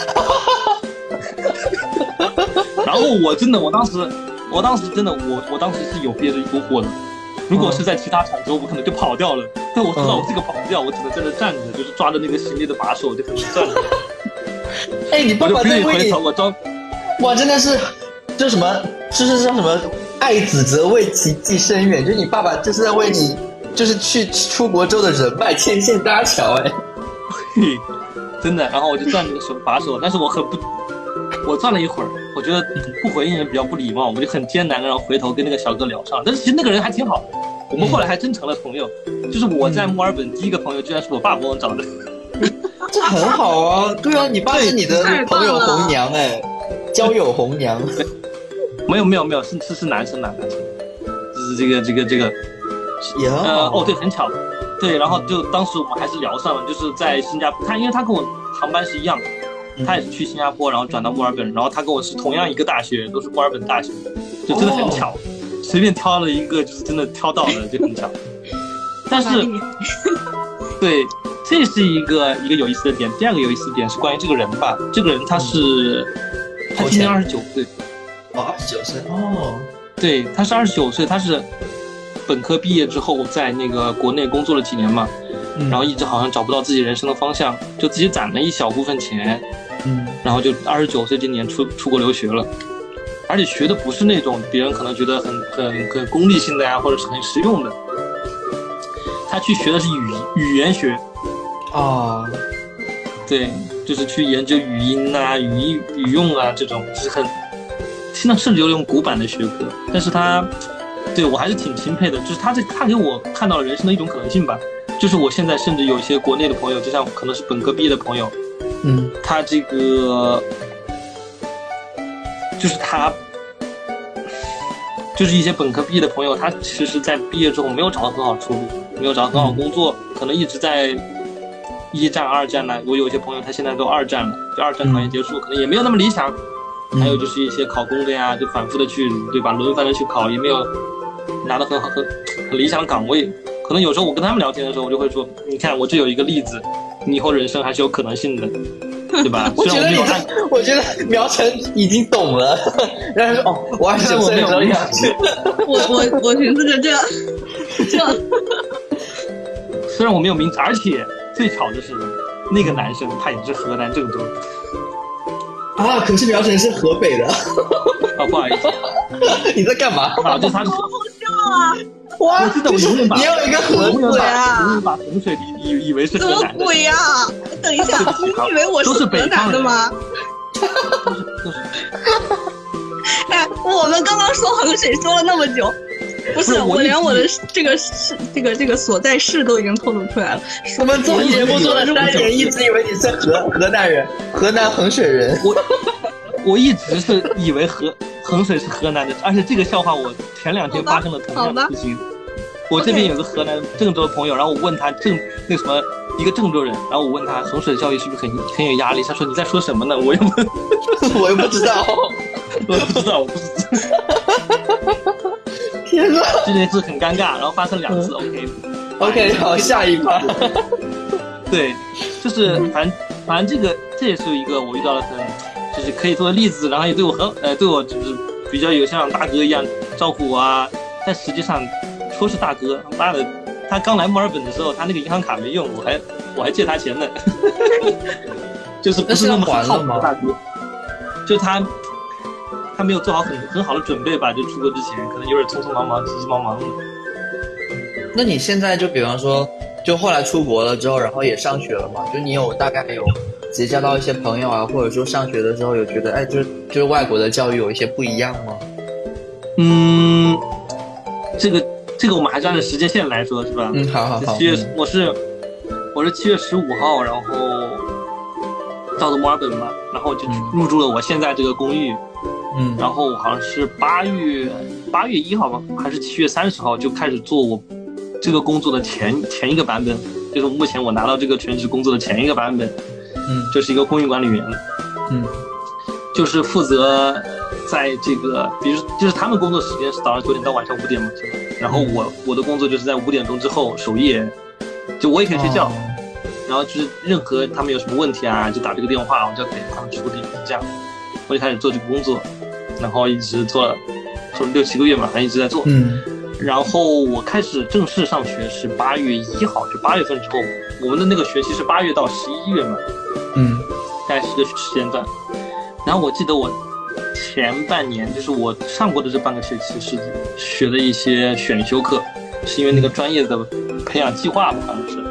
然后我当时真的我当时是有憋着一股火的。如果是在其他场州，我可能就跑掉了。但我知道我这个跑不掉，我只能在那站着，就是抓着那个行李的把手，就可能站着。 哎，你爸爸在为你，哇，真的是，就是什么，就是叫什么，爱子则为其计深远，就是你爸爸就是在为你，就是去出国之后的人脉牵线搭桥，哎， 真的。然后我就攥那个把手，但是我攥了一会儿，我觉得不回应也比较不礼貌，我就很艰难的，然后回头跟那个小哥聊上。但是其实那个人还挺好的，我们后来还真成了朋友。就是我在墨尔本第一个朋友，居然是我爸帮我找的。 这很好啊，对啊，你爸是你的朋友红娘哎，交友红娘。 没有，是男生，就是这个，对，很巧，对，然后就当时我们还是聊上了，就是在新加坡，因为他跟我航班是一样的。他也是去新加坡，然后转到墨尔本，然后他跟我是同样一个大学，都是墨尔本大学，就真的很巧，随便挑了一个，就是真的挑到了，就很巧。但是，对，这是一个有意思的点。第二个有意思的点是关于这个人吧，这个人他今年29岁 ，29岁哦， 对，他是29岁，他是本科毕业之后在那个国内工作了几年嘛，然后一直好像找不到自己人生的方向，就自己攒了一小部分钱。然后就29岁今年出国留学了，而且学的不是那种别人可能觉得很功利性的呀，或者是很实用的。他去学的是语言学对，就是去研究语音啊、语用啊这种，就是现在甚至有种古板的学科。但是他对我还是挺钦佩的，就是他给我看到了人生的一种可能性吧。就是我现在甚至有一些国内的朋友，就像可能是本科毕业的朋友。他这个就是一些本科毕业的朋友，他其实在毕业之后没有找到很好出路，没有找到很好工作，可能一直在1战2战呢。我有一些朋友他现在都2战了，就2战考研结束，可能也没有那么理想。还有就是一些考公的呀，就反复的去，对吧，轮番的去考，也没有拿到很理想的岗位。可能有时候我跟他们聊天的时候，我就会说，你看我这有一个例子，你以后人生还是有可能性的，对吧？ 我觉得苗晨已经懂了，然后说我29岁的时候想去。 我寻思着这， 虽然我没有名字，而且最巧的是，那个男生他也是河南郑州啊，可是苗晨是河北的。 不好意思， 你在干嘛？ 就他好好笑啊！ 哇， 我记得我永远把你有一个河鬼啊！ 永远把衡水以为是河南的。 什么鬼呀？等一下，你以为我是河南的吗？ 都是。 哎，我们刚刚说衡水说了那么久，不是我连我的这个所在市都已经透露出来了。 我们做节目做了3年，一直以为你是河南人，河南衡水人。 我一直是以为衡水是河南的，而且这个笑话我前2天发生了同样的事情。 我这边有个河南郑州的朋友，然后我问他那什么一个郑州人，然后我问他衡水的教育是不是很有压力？他说你在说什么呢？我又不知道， 我不知道。 天哪， 这件事很尴尬，然后发生2次。OK， 好，下一趴。 对，就是反正这也是一个我遇到的就是可以做的例子，然后也对我就是比较有像大哥一样照顾我啊。但实际上说是大哥，妈的，他刚来墨尔本的时候，他那个银行卡没用，我还借他钱呢。就是不是那么好的大哥，就他没有做好很好的准备吧，就出国之前可能有点匆匆忙忙、急急忙忙的。 那你现在就比方说，就后来出国了之后，然后也上学了嘛？就你大概有结交到一些朋友啊，或者说上学的时候有觉得，就是外国的教育有一些不一样吗？ 这个我们还是按照时间线来说，是吧？ 好。 我是7月15号，然后到的墨尔本嘛，然后就入住了我现在这个公寓。然后好像是8月1号吧，还是7月30号就开始做我这个工作的前一个版本，就是目前我拿到这个全职工作的前一个版本。就是一个公寓管理员。就是负责在这个，比如就是他们工作时间是早上9点到晚上5点嘛，是吧？然后我的工作就是在5点钟之后守夜，就我也可以睡觉。然后就是任何他们有什么问题啊，就打这个电话，我就给他们处理，这样我就开始做这个工作。然后一直做了6-7个月嘛，还一直在做。然后我开始正式上学是8月1号，就8月份之后，我们的那个学期是8月到11月嘛。大概是个时间段。然后我记得我前半年，就是我上过的这半个学期是学的一些选修课，是因为那个专业的培养计划吧，好像是。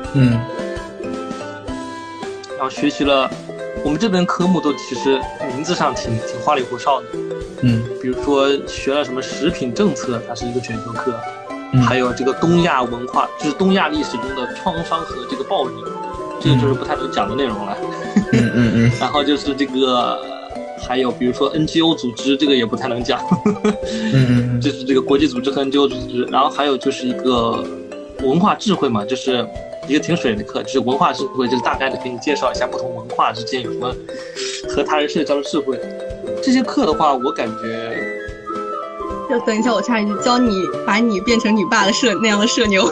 然后学习了。我们这边科目都其实名字上挺花里胡哨的。比如说学了什么食品政策，它是一个选修课。还有这个东亚文化，就是东亚历史中的创伤和这个暴力，这个就是不太能讲的内容了。然后就是这个，还有比如说 NGO 组织，这个也不太能讲。就是这个国际组织和 NGO 组织。然后还有就是一个文化智慧嘛，就是一个挺水的课，就是文化智慧，就是大概的给你介绍一下不同文化之间有什么和他人社交的智慧。这些课的话，我感觉， 就等一下，我插一句，教你把你变成你爸的那样的社牛。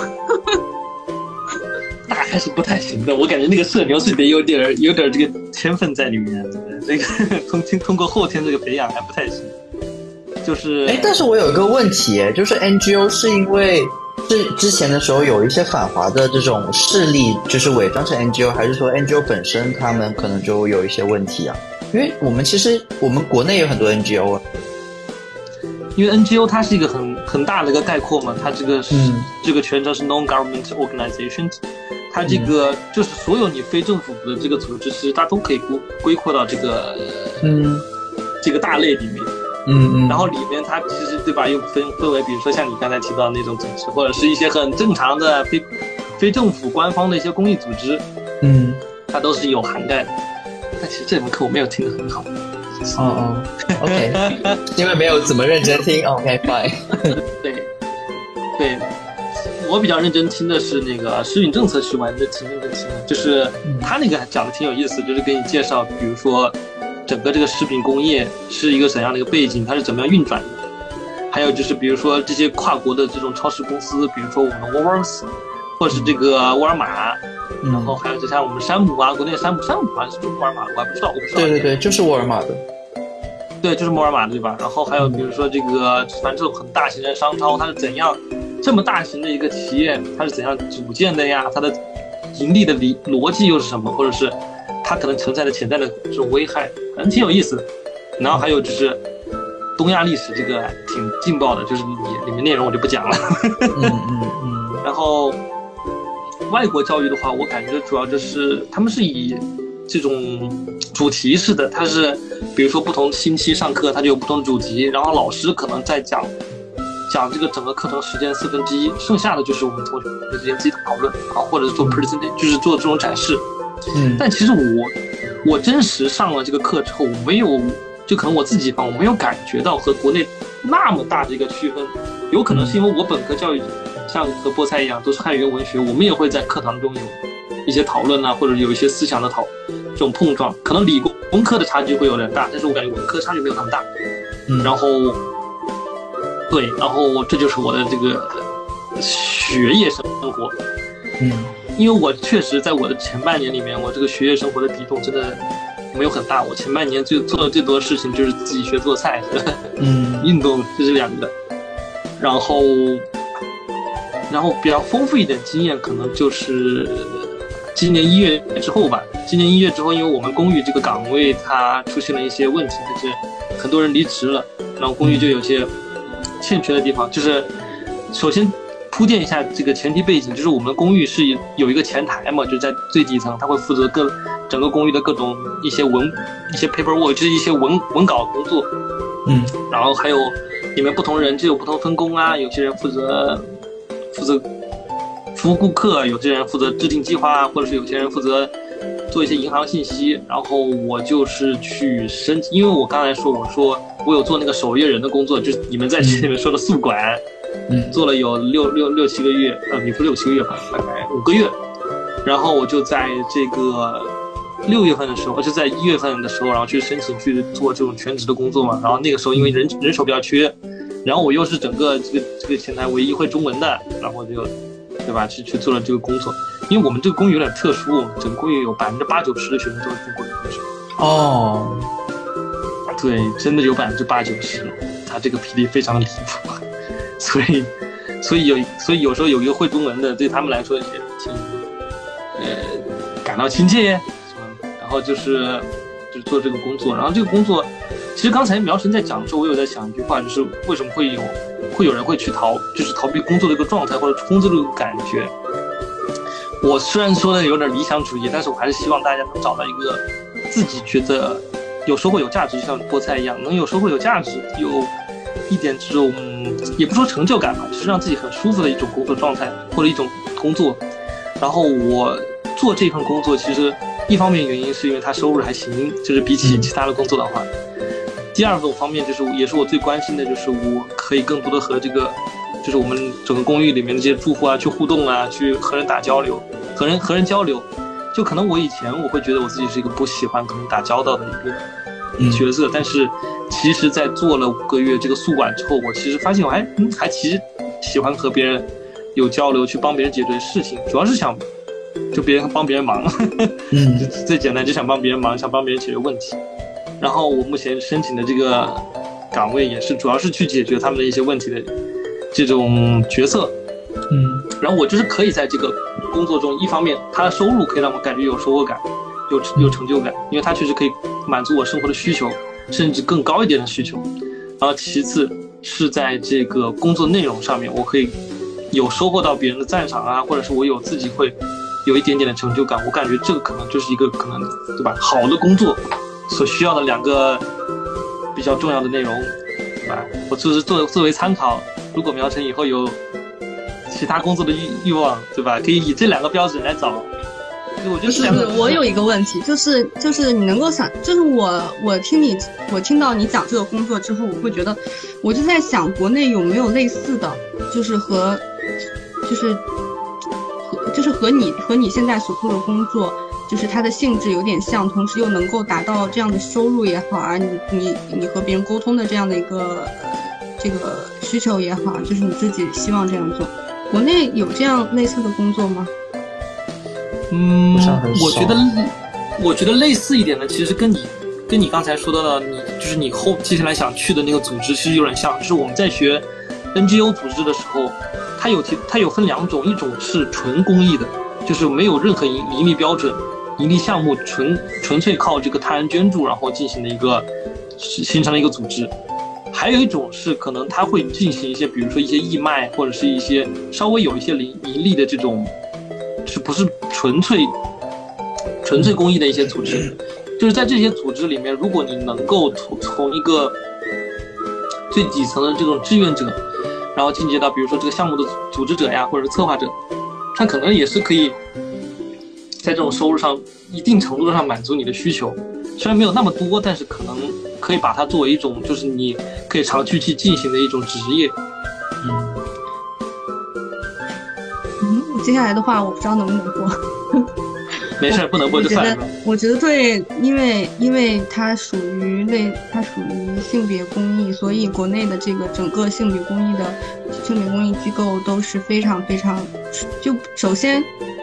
大概是不太行的，我感觉那个社牛是得有点这个天分在里面，这个通过后天这个培养还不太行。就是， 但是我有一个问题，就是 NGO 是因为是之前的时候有一些反华的这种势力，就是伪装成 NGO， 还是说 NGO 本身他们可能就有一些问题啊？因为我们国内有很多 NGO 啊。 因为 NGO 它是一个很大的一个概括嘛，它这个全称是 Non-Government Organization， 它这个就是所有你非政府的这个组织，其实它都可以归括到这个这个大类里面。然后里面它其实对吧，又分为比如说像你刚才提到的那种组织，或者是一些很正常的非政府官方的一些公益组织，它都是有涵盖的。但其实这门课我没有听得很好。 OK， 因为没有怎么认真听。OK fine。 对，我比较认真听的是那个食品政策是玩的挺认真听的，就是他那个讲的挺有意思，就是给你介绍，比如说整个这个食品工业是一个怎样的一个背景，它是怎么样运转的。还有就是比如说这些跨国的这种超市公司，比如说我们的 Woolworths， 或者是这个沃尔玛。然后还有就像我们山姆啊，国内山姆好像是就是沃尔玛，我还不知道。 对，就是沃尔玛的。 对，就是沃尔玛对吧？然后还有比如说这个，反正这种很大型的商超，它是怎样这么大型的一个企业，它是怎样组建的呀？它的盈利的逻辑又是什么？或者是它可能存在的潜在的这种危害，反正挺有意思的。然后还有就是东亚历史，这个挺劲爆的，就是里面内容我就不讲了。然后外国教育的话，我感觉主要就是他们是以这种主题式的，它是比如说不同星期上课它就有不同的主题，然后老师可能在讲这个整个课程时间1/4，剩下的就是我们同学之间自己讨论啊，或者是做 presentation， 就是做这种展示。但其实我真实上了这个课之后，我没有，就可能我自己我没有感觉到和国内那么大的一个区分，有可能是因为我本科教育像和菠菜一样都是汉语言文学，我们也会在课堂中有一些讨论啊，或者有一些思想的这种碰撞。可能理工科的差距会有点大，但是我感觉文科差距没有那么大。然后对，然后这就是我的这个学业生活。因为我确实在我的前半年里面，我这个学业生活的比重真的没有很大。我前半年做的最多的事情就是自己学做菜运动，这是2个。然后比较丰富一点经验可能就是今年1月之后吧。今年1月之后，因为我们公寓这个岗位它出现了一些问题，就是很多人离职了，然后公寓就有些欠缺的地方。就是首先铺垫一下这个前提背景，就是我们公寓是有一个前台嘛，就是在最底层，他会负责整个公寓的各种一些 paperwork， 就是一些文稿工作。然后还有里面不同人就有不同分工啊，有些人负责服务顾客，有些人负责制定计划，或者是有些人负责做一些银行信息。然后我就是去申请，因为我刚才说我有做那个守夜人的工作，就是你们在群里面说的宿管。做了有六七个月，也不是6、7个月吧，大概5个月。然后我就在这个6月份的时候，就在1月份的时候，然后去申请去做这种全职的工作嘛。然后那个时候因为人手比较缺，然后我又是整个这个前台唯一会中文的，然后就对吧，去做了这个工作。因为我们这个公寓有点特殊，我们整个公寓有80%、90%的学生都是中国人学生。对，真的有80%、90%，他这个比例非常离谱。所以有时候有一个会中文的，对他们来说也挺感到亲切。然后就是做这个工作。然后这个工作其实刚才苗晨在讲的时候，我有在想一句话，就是为什么会有人会去逃避工作的一个状态，或者工作的一个感觉。我虽然说的有点理想主义，但是我还是希望大家能找到一个自己觉得有收获有价值，就像菠菜一样，能有收获有价值，有一点这种也不说成就感吧，就是让自己很舒服的一种工作状态或者一种工作。然后我做这份工作，其实一方面原因是因为它收入还行，就是比起其他的工作的话。第二种方面就是也是我最关心的，就是我可以更多的和这个就是我们整个公寓里面的这些住户啊去互动啊，去和人交流。就可能我以前我会觉得我自己是一个不喜欢可能打交道的一个角色，但是其实在做了5个月这个宿管之后，我其实发现我还其实喜欢和别人有交流，去帮别人解决事情，主要是想就帮别人忙最简单就想帮别人忙，想帮别人解决问题。然后我目前申请的这个岗位也是主要是去解决他们的一些问题的这种角色。然后我就是可以在这个工作中，一方面他的收入可以让我感觉有收获感，有成就感，因为他确实可以满足我生活的需求，甚至更高一点的需求。然后其次是在这个工作内容上面，我可以有收获到别人的赞赏啊，或者是我有自己会有一点点的成就感。我感觉这个可能就是一个可能对吧，好的工作所需要的2个比较重要的内容，对吧？我就是作为参考，如果苗晨以后有其他工作的欲望，对吧？可以以这2个标准来找。我觉得我有一个问题，就是你能够想，就是我听到你讲这个工作之后，我会觉得，我就在想国内有没有类似的，就是和你现在所做的工作，就是它的性质有点像，同时又能够达到这样的收入也好啊，你和别人沟通的这样的一个这个需求也好，就是你自己希望这样做。国内有这样类似的工作吗？ 我觉得类似一点的，其实跟你刚才说到的，你接下来想去的那个组织其实有点像。就是我们在学 NGO 组织的时候，它有分2种，一种是纯公益的，就是没有任何盈利标准、盈利项目，纯粹靠这个他人捐助然后进行的一个形成了一个组织。还有一种是可能它会进行一些，比如说一些义卖，或者是一些稍微有一些盈利的这种，是不是纯粹公益的一些组织。就是在这些组织里面，如果你能够从一个最底层的这种志愿者，然后进阶到比如说这个项目的组织者呀，或者是策划者，他可能也是可以在这种收入上一定程度上满足你的需求，虽然没有那么多，但是可能可以把它作为一种就是你可以长期去进行的一种职业。 接下来的话我不知道能不能播。 没事，不能播就算了。 我觉得对，因为它属于性别公益，所以国内的这个整个性别公益机构都是非常非常，就首先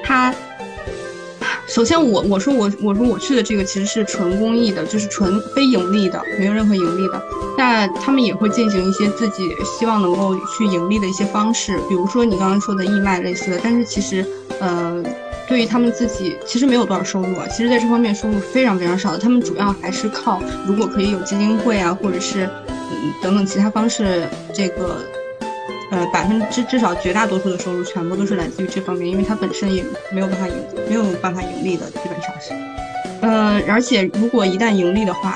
我说我去的这个其实是纯公益的，就是纯非盈利的，没有任何盈利的。但他们也会进行一些自己希望能够去盈利的一些方式，比如说你刚刚说的义卖类似的。但是其实对于他们自己其实没有多少收入啊，其实在这方面收入非常非常少的。他们主要还是靠，如果可以有基金会啊，或者是等等其他方式，这个至少绝大多数的收入全部都是来自于这方面，因为它本身也没有办法盈利的，基本上是。而且如果一旦盈利的话，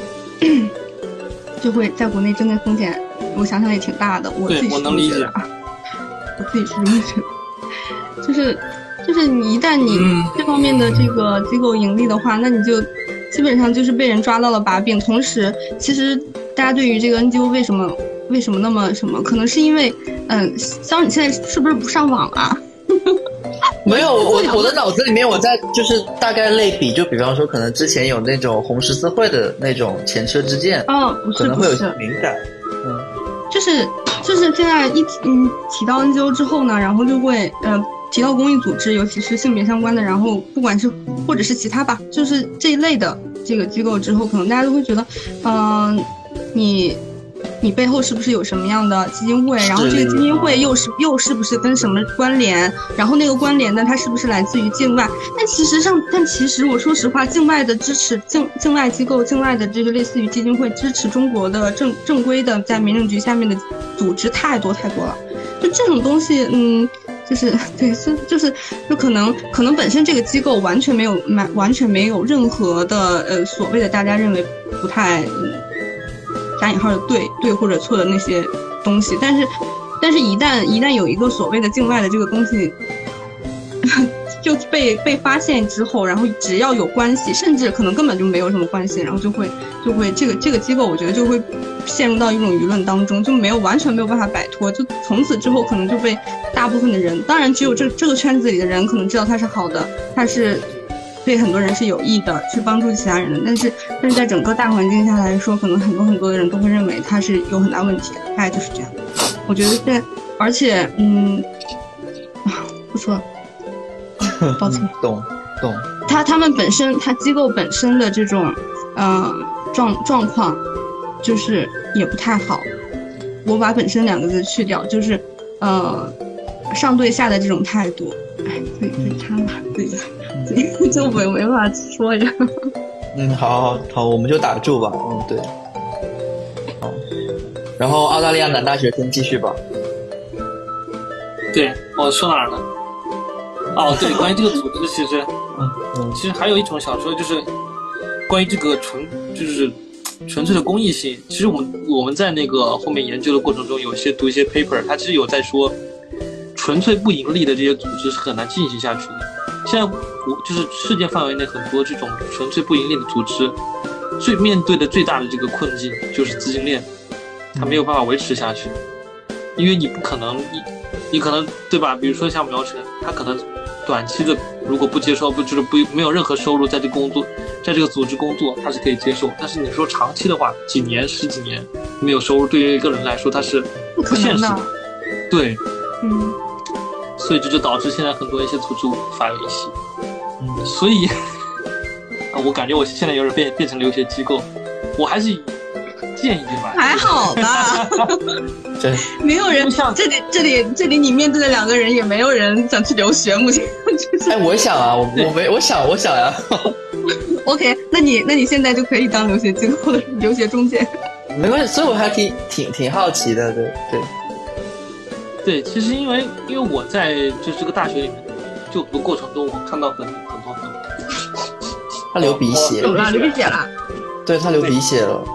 就会在国内真的风险，我想想也挺大的。我自己是这么觉得啊，我自己是这么觉得，就是你一旦你这方面的这个机构盈利的话，那你就基本上就是被人抓到了把柄。同时，其实大家对于这个 NGO 为什么那么什么，可能是因为像你现在是不是不上网啊？ 没有，我的脑子里面我在就是大概类比，就比方说可能之前有那种红十字会的那种前车之鉴， 不是可能会有敏感， 就是现在提到 NGO 之后呢，然后就会提到公益组织，尤其是性别相关的，然后不管是或者是其他吧，就是这一类的这个机构之后，可能大家都会觉得，你背后是不是有什么样的基金会？然后这个基金会又是不是跟什么关联？然后那个关联呢，它是不是来自于境外？但其实我说实话，境外的支持境外机构、境外的这个类似于基金会支持中国的正规的在民政局下面的组织太多了。就这种东西，就可能本身这个机构完全没有任何的所谓的大家认为不太加引号的对或者错的那些东西，但是一旦有一个所谓的境外的这个东西就被发现之后，然后只要有关系，甚至可能根本就没有什么关系，然后就会这个机构我觉得就会陷入到一种舆论当中，就完全没有办法摆脱，就从此之后可能就被大部分的人，当然只有这个圈子里的人可能知道它是好的，它是对很多人是有益的，去帮助其他人的，但是在整个大环境下来说，可能很多的人都会认为它是有很大问题的，大概就是这样。我觉得而且不说了，抱歉。 懂。 他们本身，他机构本身的这种状况，就是也不太好。我把本身2个字去掉，就是上对下的这种态度，对差了，对，就没法说呀。 好，我们就打住吧。对。好，然后澳大利亚男大学生继续吧。 对，我说哪儿了？对，关于这个组织，其实还有一种想说，就是关于这个纯粹的公益性。其实我们在那个后面研究的过程中，读一些 paper， 它其实有在说，纯粹不盈利的这些组织是很难进行下去的。现在就是世界范围内很多这种纯粹不盈利的组织，面对的最大的这个困境就是资金链，它没有办法维持下去，因为你不可能，你可能对吧？比如说像苗晨，他可能短期的如果不接受，没有任何收入，在这个组织工作，他是可以接受。但是你说长期的话，几年、10几年没有收入，对于一个人来说，他是不现实的。对，所以这就导致现在很多一些组织无法维系。所以我感觉我现在有点变成留学机构，我还是建议吧。 还好吧。 对， 没有人这里你面对的2个人也没有人想去留学，目前。 我想啊，我想呀。 OK， 那你现在就可以当留学机构的留学中介。 没关系，所以我还挺好奇的， 对，其实因为我在就这个大学里面就读过程中，我看到很多他流鼻血了，流鼻血了。 对，他流鼻血了。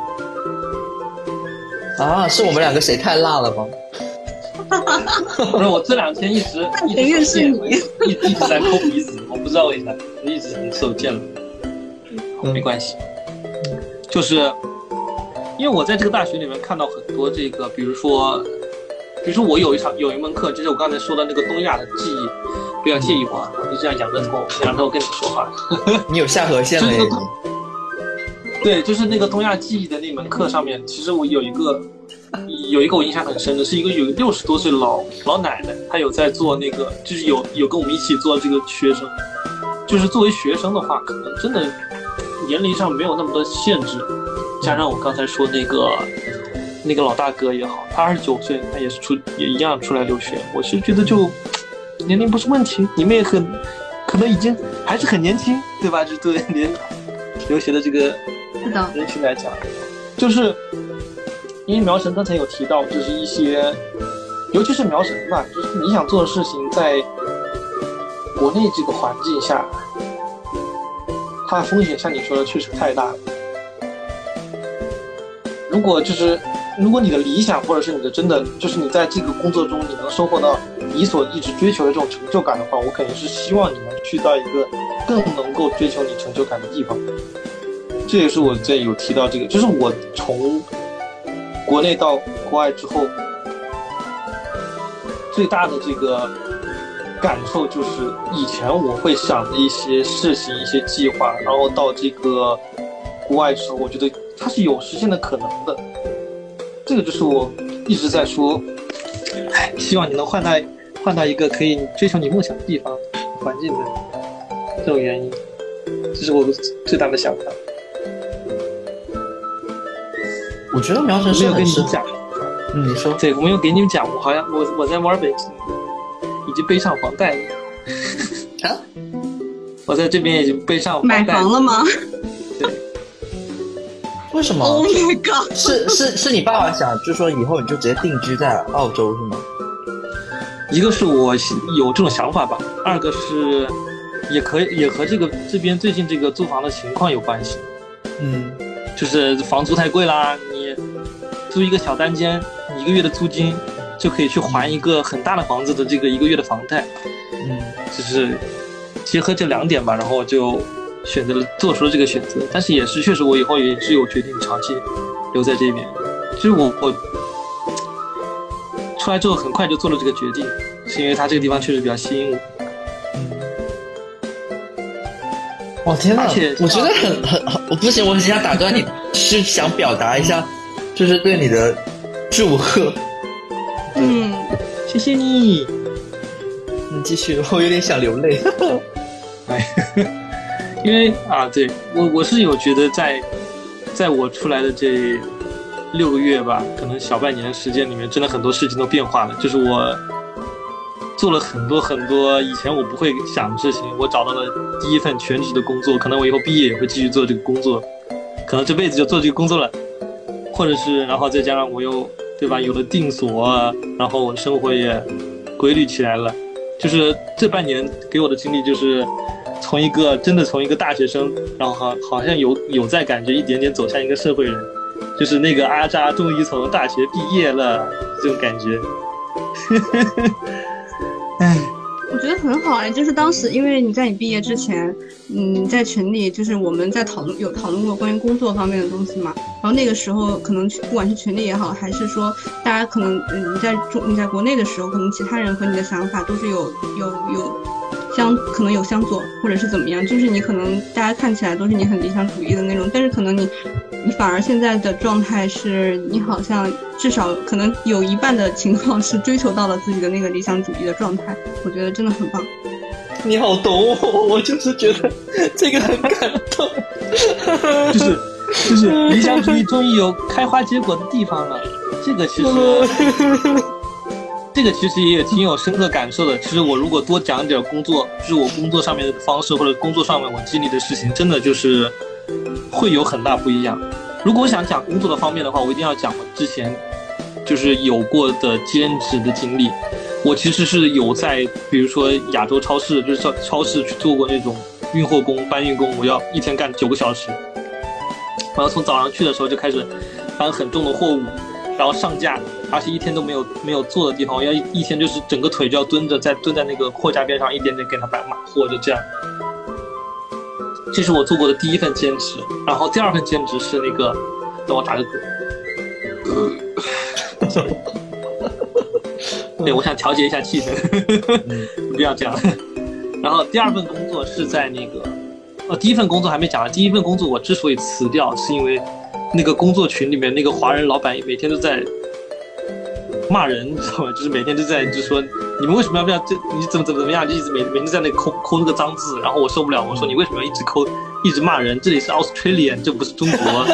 是我们2个谁太辣了吗？ 不是，我这2天一直是你一直在抠鼻子，我不知道为啥，一直很受见了。没关系，就是因为我在这个大学里面看到很多这个，比如说我有一门课，就是我刚才说的那个东亚的记忆， 不要介意我就这样仰着头跟你说话。 你有下颌线了耶。 对，就是那个东亚记忆的那门课上面，其实我有一个我印象很深的，是有60多岁老奶奶，她有在做那个，就是有跟我们一起做这个学生，就是作为学生的话，可能真的年龄上没有那么多限制，加上我刚才说那个老大哥也好，他29岁，他也一样出来留学，我是觉得就年龄不是问题，你们也可能已经还是很年轻，对吧？就对连留学的这个人群来讲，就是因为苗神刚才有提到，就是一些，尤其是苗神吧，就是你想做的事情，在国内这个环境下，它的风险像你说的确实太大了。如果你的理想，或者是你的真的就是你在这个工作中你能收获到你所一直追求的这种成就感的话，我肯定是希望你能去到一个更能够追求你成就感的地方。这也是我在有提到这个，就是我从国内到国外之后，最大的这个感受就是以前我会想的一些事情、一些计划，然后到这个国外之后，我觉得它是有实现的可能的。这个就是我一直在说，希望你能换到一个可以追求你梦想的地方、环境的这种原因，这是我最大的想法。 我觉得苗神是没有跟你们讲， 你说， 对，我没有给你们讲，我好像我在墨尔本已经背上房贷了啊， 我在这边已经背上房贷买房了吗？ 对， 为什么 ？Oh my god！ 是你爸爸想，就是说以后你就直接定居在澳洲是吗？ 一个是我有这种想法吧，二个是也和这边最近这个租房的情况有关系。就是房租太贵啦，你租一个小单间，你1个月的租金就可以去还一个很大的房子的这个1个月的房贷。就是结合这2点吧，然后就做出了这个选择。但是也是确实我以后也是有决定长期留在这边。就是我出来之后很快就做了这个决定，是因为它这个地方确实比较吸引我。 哇天哪！我觉得我不行，我很想打断你，是想表达一下，就是对你的祝贺。 谢谢你。 你继续，我有点想流泪。 因为对，我是有觉得在我出来的这6个月吧，可能小半年的时间里面，真的很多事情都变化了。就是我做了很多以前我不会想的事情，我找到了第一份全职的工作，可能我以后毕业也会继续做这个工作，可能这辈子就做这个工作了，或者是然后再加上我又对吧有了定所，然后我的生活也规律起来了。就是这半年给我的经历，就是从一个大学生，然后好像有在感觉一点点走向一个社会人，就是那个阿扎终于从大学毕业了这种感觉。 我觉得很好就是当时因为你在你毕业之前，在群里就是我们在讨论过关于工作方面的东西嘛，然后那个时候可能不管是群里也好，还是说大家可能你在国内的时候，可能其他人和你的想法都是可能有相左或者是怎么样，就是你可能大家看起来都是你很理想主义的那种，但是可能你反而现在的状态是你好像至少可能有一半的情况是追求到了自己的那个理想主义的状态，我觉得真的很棒。 你好懂我就是觉得这个很感动。 就是理想主义终于有开花结果的地方了。这个其实也挺有深刻感受的。其实我如果多讲点工作，就是我工作上面的方式，或者工作上面我经历的事情，真的就是会有很大不一样。如果我想讲工作的方面的话，我一定要讲我之前就是有过的兼职的经历。我其实是有在比如说亚洲超市，就是超市去做过那种运货工、搬运工，我要一天干9个小时，我要从早上去的时候就开始搬很重的货物，然后上架，而且一天都没有坐的地方，我要一天就是整个腿就要蹲在那个货架边上，一点点给他码货，就这样。这是我做过的第一份兼职。然后第二份兼职是那个，等我打个嗝。对，我想调节一下气氛，不要这样。 然后第二份工作是在那个，第一份工作还没讲完。第一份工作我之所以辞掉，是因为那个工作群里面那个华人老板每天都在骂人，你知道吗？就是每天都在就说你们为什么要不要这你怎么样，就一直每天在那抠那个脏字，然后我受不了，我说你为什么要一直骂人？这里是 Australia， 这不是中国，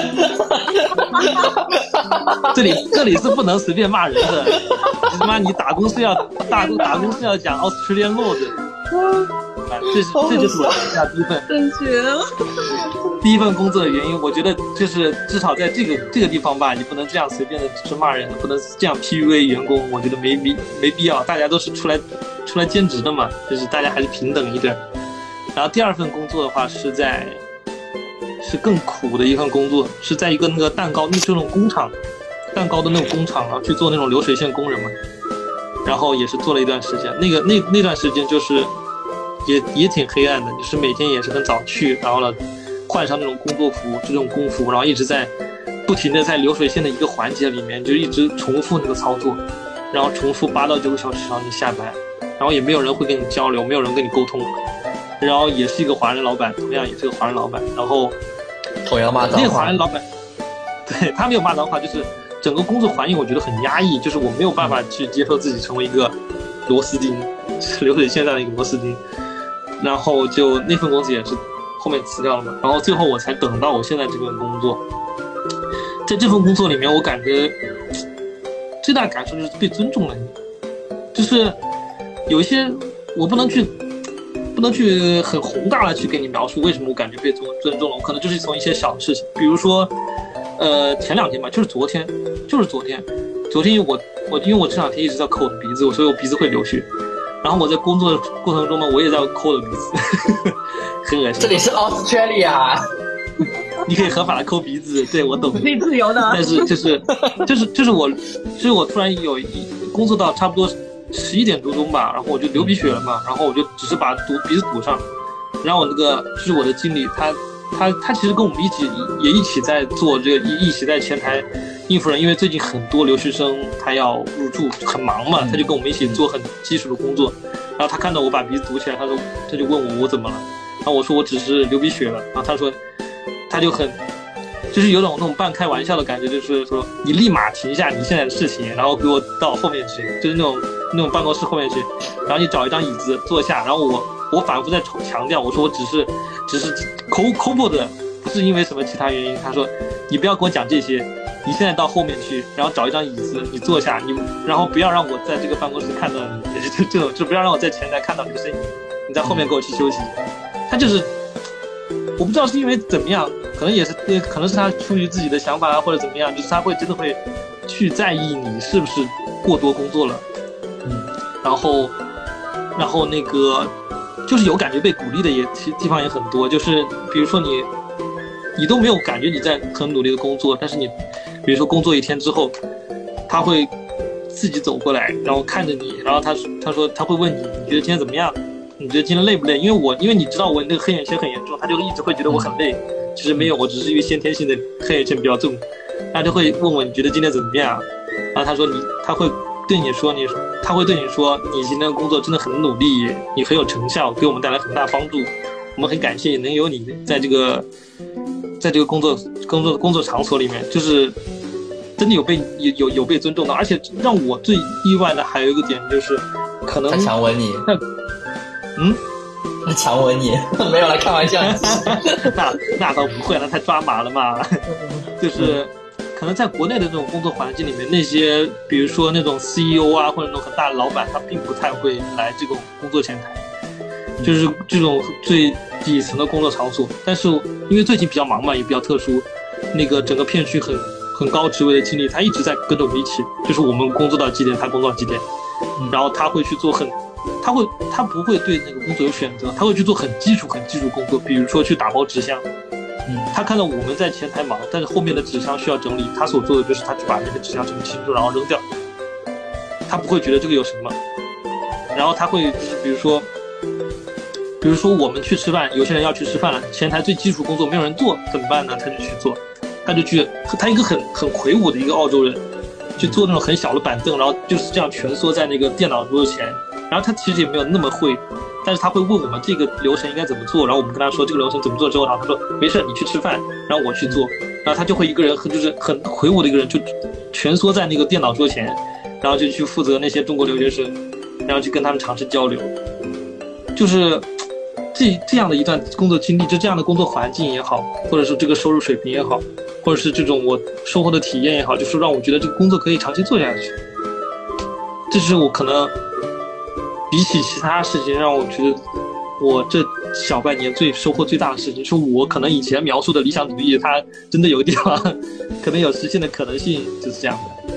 这里是不能随便骂人的。他妈你打工是要讲 Australian law 的。这就是我辞下第一份， 真绝了。 第一份工作的原因，我觉得就是至少在这个地方吧，你不能这样随便的就是骂人，不能这样 PUA 员工，我觉得没必要，大家都是出来兼职的嘛，就是大家还是平等一点。然后第二份工作的话是更苦的一份工作，是在一个那个蛋糕那种工厂，蛋糕的那种工厂啊，去做那种流水线工人嘛。然后也是做了一段时间，那段时间就是也挺黑暗的，就是每天也是很早去，然后呢换上那种工作服，这种工服，然后一直在不停的在流水线的一个环节里面就一直重复那个操作，然后重复8到9个小时让你下班，然后也没有人会跟你交流，没有人跟你沟通，然后也是一个华人老板，同样也是个华人老板，然后同样骂脏话。 那个华人老板，对，他没有骂脏话，就是整个工作环境我觉得很压抑，就是我没有办法去接受自己成为一个螺丝钉，流水线上的一个螺丝钉。然后就那份工作也是后面辞掉了嘛，然后最后我才等到我现在这份工作。在这份工作里面，我感觉最大感受就是被尊重了，就是有一些我不能去很宏大的去给你描述为什么我感觉被尊重了，我可能就是从一些小的事情，比如说前2天吧，就是昨天因为我这2天一直在抠我的鼻子，所以我鼻子会流血，然后我在工作的过程中呢，我也在抠我的鼻子，很恶心。 这里是 Australia， 你可以合法的抠鼻子，对，我懂， 可以自由的。 但是就是我突然工作到差不多11点多钟吧，然后我就流鼻血了嘛，然后我就只是把鼻子堵上，然后我那个就是我的经理他其实跟我们一起在做这个，一起在前台应付人，因为最近很多留学生他要入住，很忙嘛，他就跟我们一起做很基础的工作。然后他看到我把鼻子堵起来，他就问我怎么了，然后我说我只是流鼻血了，然后他说他就就是有种那种半开玩笑的感觉，就是说你立马停下你现在的事情，然后给我到后面去，就是那种办公室后面去，然后你找一张椅子坐下，然后我反复在强调，我说我只是抠破的，不是因为什么其他原因。他说你不要跟我讲这些，你现在到后面去，然后找一张椅子你坐下，然后不要让我在这个办公室看到你，这种就不要让我在前台看到你的身影，你在后面给我去休息。他就是我不知道是因为怎么样，可能是他出于自己的想法啊，或者怎么样，就是他真的会去在意你是不是过多工作了，然后那个就是有感觉被鼓励的地方也很多，就是比如说你都没有感觉你在很努力的工作，但是你比如说工作1天之后，他会自己走过来，然后看着你，然后他说他会问你觉得今天怎么样，你觉得今天累不累？因为你知道我那个黑眼圈很严重，他就一直会觉得我很累，其实没有，我只是因为先天性的黑眼圈比较重，他就会问我你觉得今天怎么样，然后他说他会对你说你今天工作真的很努力，你很有成效，给我们带来很大帮助，我们很感谢能有你在这个工作场所里面，就是真的有被尊重到。而且让我最意外的还有一个点就是可能他强吻你，他强吻你，没有来开玩笑。 那倒不会，那太抓马了嘛。就是可能在国内的这种工作环境里面，那些比如说那种 CEO 啊，或者那种很大的老板，他并不太会来这种工作前台，就是这种最底层的工作场所。但是因为最近比较忙嘛，也比较特殊，那个整个片区很高职位的经理，他一直在跟着我们一起，就是我们工作到几点，他工作到几点，然后他会去做他不会对那个工作有选择，他会去做很基础工作，比如说去打包纸箱。他看到我们在前台忙，但是后面的纸箱需要整理，他所做的就是他去把那个纸箱整理清楚，然后扔掉。他不会觉得这个有什么，然后他会就是比如说我们去吃饭，有些人要去吃饭了，前台最基础工作没有人做怎么办呢？他就去做，他一个很魁梧的一个澳洲人，去做那种很小的板凳，然后就是这样蜷缩在那个电脑桌前， 然后他其实也没有那么会，但是他会问我们这个流程应该怎么做，然后我们跟他说这个流程怎么做之后，然后他说没事你去吃饭，然后我去做，然后他就会一个人就是很魁梧的一个人就蜷缩在那个电脑桌前，然后就去负责那些中国留学生，然后去跟他们尝试交流，就是这样的一段工作经历，就这样的工作环境也好，或者说这个收入水平也好，或者是这种我收获的体验也好，就是让我觉得这个工作可以长期做下去。这是我可能比起其他事情让我觉得我这小半年收获最大的事情，是我可能以前描述的理想主义它真的有个地方可能有实现的可能性，就是这样的。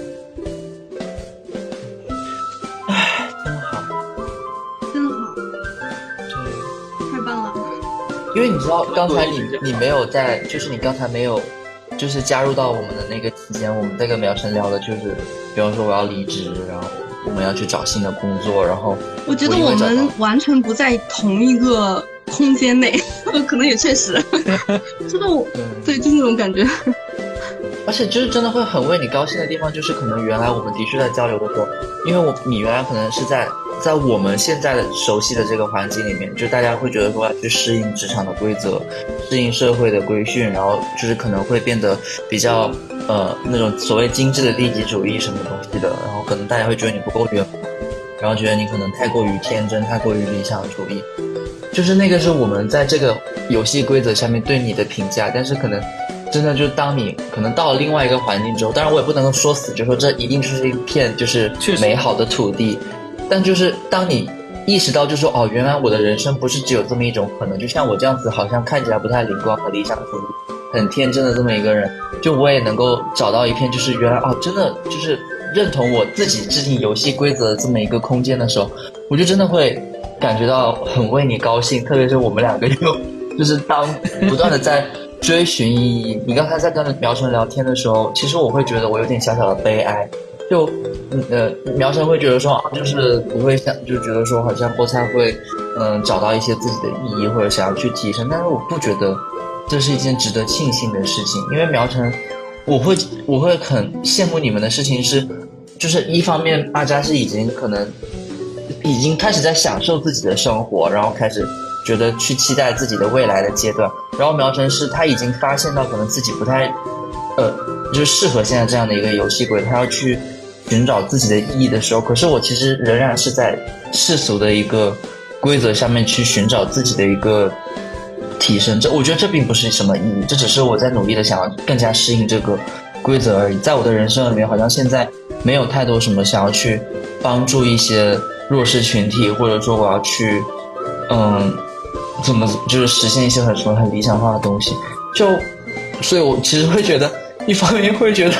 因为你知道刚才你没有在，就是你刚才没有就是加入到我们的那个期间，我们在跟苗晨聊的就是比方说我要离职，然后我们要去找新的工作，然后我觉得我们完全不在同一个空间内可能也确实真的对，就是那种感觉。 而且就是真的会很为你高兴的地方，就是可能原来我们的确在交流的时候，因为你原来可能是在我们现在的熟悉的这个环境里面，就大家会觉得说要去适应职场的规则，适应社会的规训，然后就是可能会变得比较那种所谓精致的利己主义什么东西的，然后可能大家会觉得你不够圆，然后觉得你可能太过于天真，太过于理想主义，就是那个是我们在这个游戏规则下面对你的评价。但是可能真的就是当你可能到了另外一个环境之后，当然我也不能够说死，就说这一定就是一片就是美好的土地，但就是当你意识到，就说哦，原来我的人生不是只有这么一种可能，就像我这样子好像看起来不太灵光和理想主义很天真的这么一个人，就我也能够找到一片就是原来哦真的就是认同我自己制定游戏规则的这么一个空间的时候，我就真的会感觉到很为你高兴。特别是我们两个就是当不断的在追寻意义。你刚才在跟苗晨聊天的时候，其实我会觉得我有点小小的悲哀，就苗晨会觉得说就是不会想，就觉得说好像菠菜会找到一些自己的意义或者想要去提升，但是我不觉得这是一件值得庆幸的事情。因为苗晨我会很羡慕你们的事情是，就是一方面阿扎是已经开始在享受自己的生活，然后开始觉得去期待自己的未来的阶段，然后苗晨是他已经发现到可能自己不太就是适合现在这样的一个游戏规，他要去寻找自己的意义的时候，可是我其实仍然是在世俗的一个规则下面去寻找自己的一个提升。我觉得这并不是什么意义，这只是我在努力的想要更加适应这个规则而已。在我的人生里面，好像现在没有太多什么想要去帮助一些弱势群体，或者说我要去怎么就是实现一些什么很理想化的东西。所以我其实会觉得一方面会觉得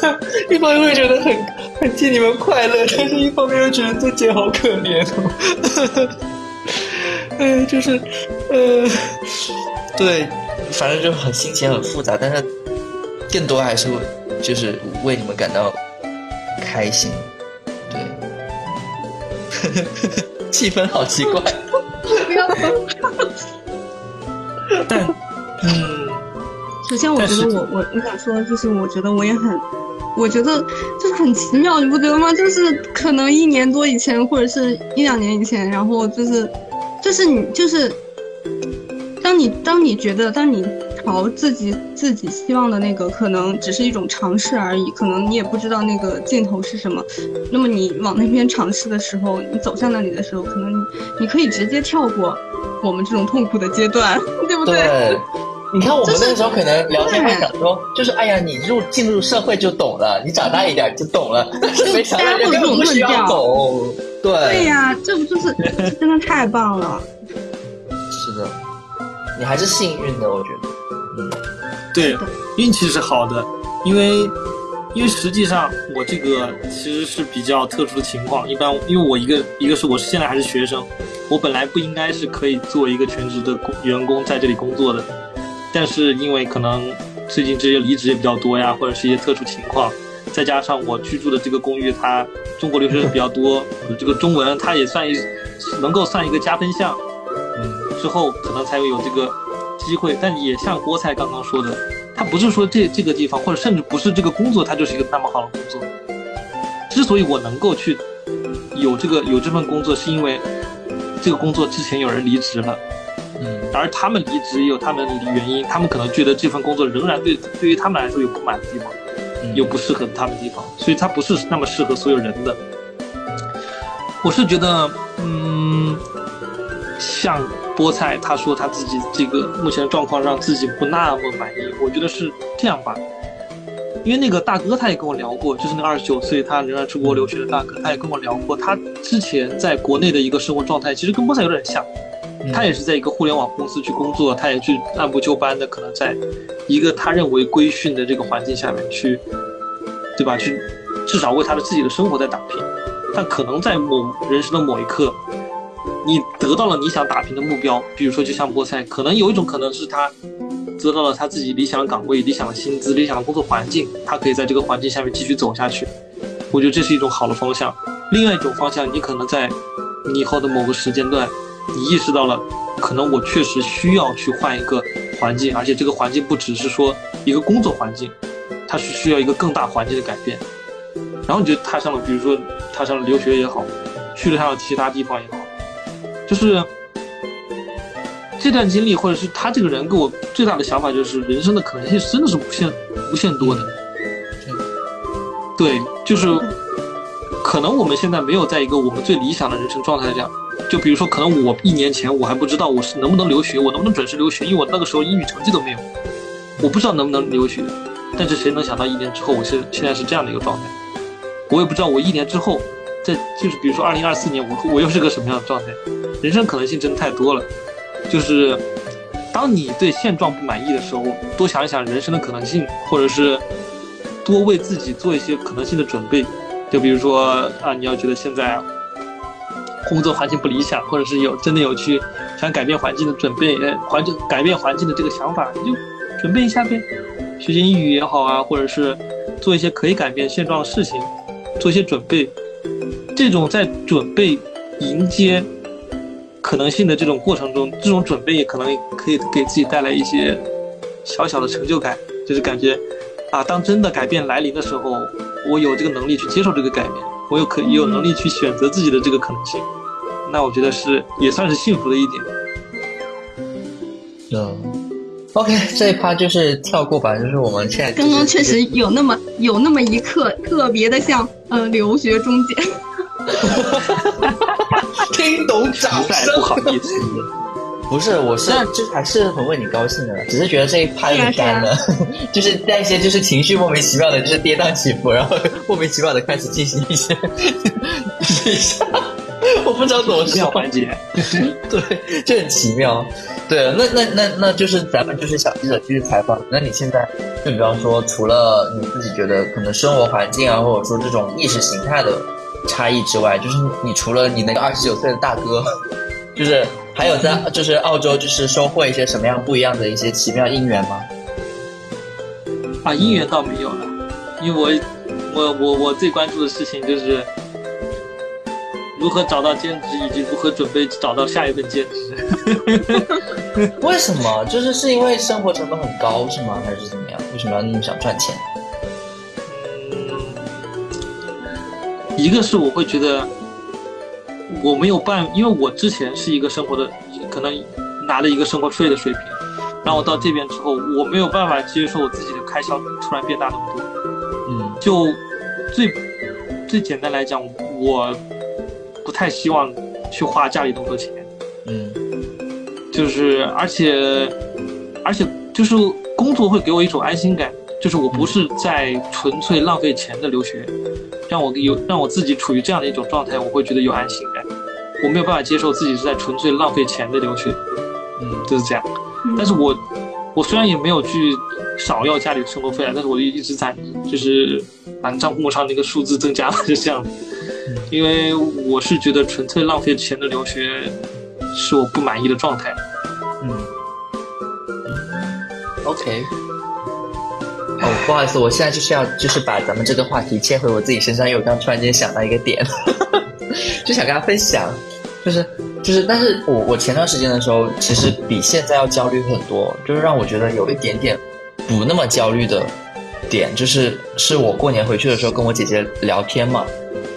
很替你们快乐，但是一方面又觉得自己好可怜就是对，反正就很心情很复杂，但是更多还是就是为你们感到开心。对气氛好奇怪不要但首先我觉得我想说，就是我觉得就是很奇妙，你不觉得吗？就是可能1年多以前，或者是1-2年以前，然后就是你就是当你觉得当你朝自己希望的那个可能只是一种尝试而已，可能你也不知道那个尽头是什么，那么你往那边尝试的时候，你走向那里的时候，可能你可以直接跳过我们这种痛苦的阶段，对不对？ 对，你看我们那个时候可能聊天会想说，就是哎呀，你进入社会就懂了，你长大一点就懂了，但是没想到人根本不需要懂。对呀，这不就是真的太棒了。 是的，你还是幸运的，我觉得。 对，运气是好的，因为实际上我这个其实是比较特殊的情况。一般因为我一个是我现在还是学生，我本来不应该是可以做一个全职的员工在这里工作的，但是因为可能最近这些离职也比较多呀，或者是一些特殊情况，再加上我居住的这个公寓它中国留学生比较多，这个中文它也能够算一个加分项，之后可能才会有这个机会。但也像菠菜刚刚说的，它不是说这个地方，或者甚至不是这个工作它就是一个那么好的工作。之所以我能够去有这份工作，是因为这个工作之前有人离职了，而他们离职也有他们的原因，他们可能觉得这份工作仍然对于他们来说有不满的地方，有不适合他们的地方，所以它不是那么适合所有人的。我是觉得，像菠菜他说他自己这个目前的状况让自己不那么满意，我觉得是这样吧。因为那个大哥他也跟我聊过，就是那29岁他仍然出国留学的大哥，他也跟我聊过，他之前在国内的一个生活状态其实跟菠菜有点像，他也是在一个互联网公司去工作，他也去按部就班的，可能在一个他认为规训的这个环境下面去，对吧？去至少为他的自己的生活在打拼。但可能在人生的某一刻，你得到了你想打拼的目标，比如说就像菠菜，可能有一种可能是他得到了他自己理想的岗位、理想的薪资、理想的工作环境，他可以在这个环境下面继续走下去。我觉得这是一种好的方向。另外一种方向，你可能在你以后的某个时间段，你意识到了，可能我确实需要去换一个环境，而且这个环境不只是说一个工作环境，它是需要一个更大环境的改变。然后你就踏上了，比如说踏上了留学也好，去了他的其他地方也好，就是这段经历或者是他这个人给我最大的想法就是，人生的可能性真的是无限多的。对，就是可能我们现在没有在一个我们最理想的人生状态下，就比如说可能我1年前我还不知道我是能不能留学，我能不能准时留学，因为我那个时候英语成绩都没有，我不知道能不能留学。但是谁能想到1年之后我现在是这样的一个状态，我也不知道我1年之后就是比如说2024年我又是个什么样的状态。人生可能性真的太多了，就是当你对现状不满意的时候，多想一想人生的可能性，或者是多为自己做一些可能性的准备。就比如说你要觉得现在工作环境不理想，或者是真的有去想改变环境的准备，改变环境的这个想法，你就准备一下呗，学习英语也好啊，或者是做一些可以改变现状的事情，做一些准备。这种在准备迎接可能性的这种过程中，这种准备也可能可以给自己带来一些小小的成就感，就是感觉当真的改变来临的时候，我有这个能力去接受这个改变，我也有能力去选择自己的这个可能性，那我觉得也算是幸福的一点。 OK， 这一趴就是跳过吧，就是我们现在、 刚刚确实有那么一刻特别的像留学中介。 听懂掌声， 不好意思。 不是，我是就是还是很为你高兴的，只是觉得这一趴有点干了，就是在一些就是情绪莫名其妙的，就是跌宕起伏，然后莫名其妙的开始进行一些，我不知道怎么说环节， 对，就很奇妙。对，那就是咱们就是小记者继续采访。那你现在就比方说，除了你自己觉得可能生活环境啊，或者说这种意识形态的差异之外，就是你除了你那个29岁的大哥，就是还有在就是澳洲就是收获一些什么样不一样的一些奇妙姻缘吗？ 姻缘倒没有了，因为我最关注的事情就是如何找到兼职，以及如何准备找到下一份兼职。 为什么？是因为生活成本很高是吗？还是怎么样？为什么要那么想赚钱？ 一个是我会觉得我没有办法，因为我之前是一个生活的可能拿了一个生活费的水平，然后我到这边之后，我没有办法接受我自己的开销突然变大那么多。就最简单来讲，我不太希望去花家里那么多钱。就是而且就是工作会给我一种安心感，就是我不是在纯粹浪费钱的留学，让我自己处于这样的一种状态，我会觉得有安心感。我没有办法接受自己是在纯粹浪费钱的留学，就是这样。但是我虽然也没有去少要家里的生活费，但是我一直在就是把账户上那个数字增加了，就这样。因为我是觉得纯粹浪费钱的留学是我不满意的状态。 OK。不好意思，我现在就是把咱们这个话题切回我自己身上，因为我刚突然间想到一个点，就想跟他分享，但是我前段时间的时候，其实比现在要焦虑很多，就是让我觉得有一点点不那么焦虑的点，是我过年回去的时候跟我姐姐聊天嘛，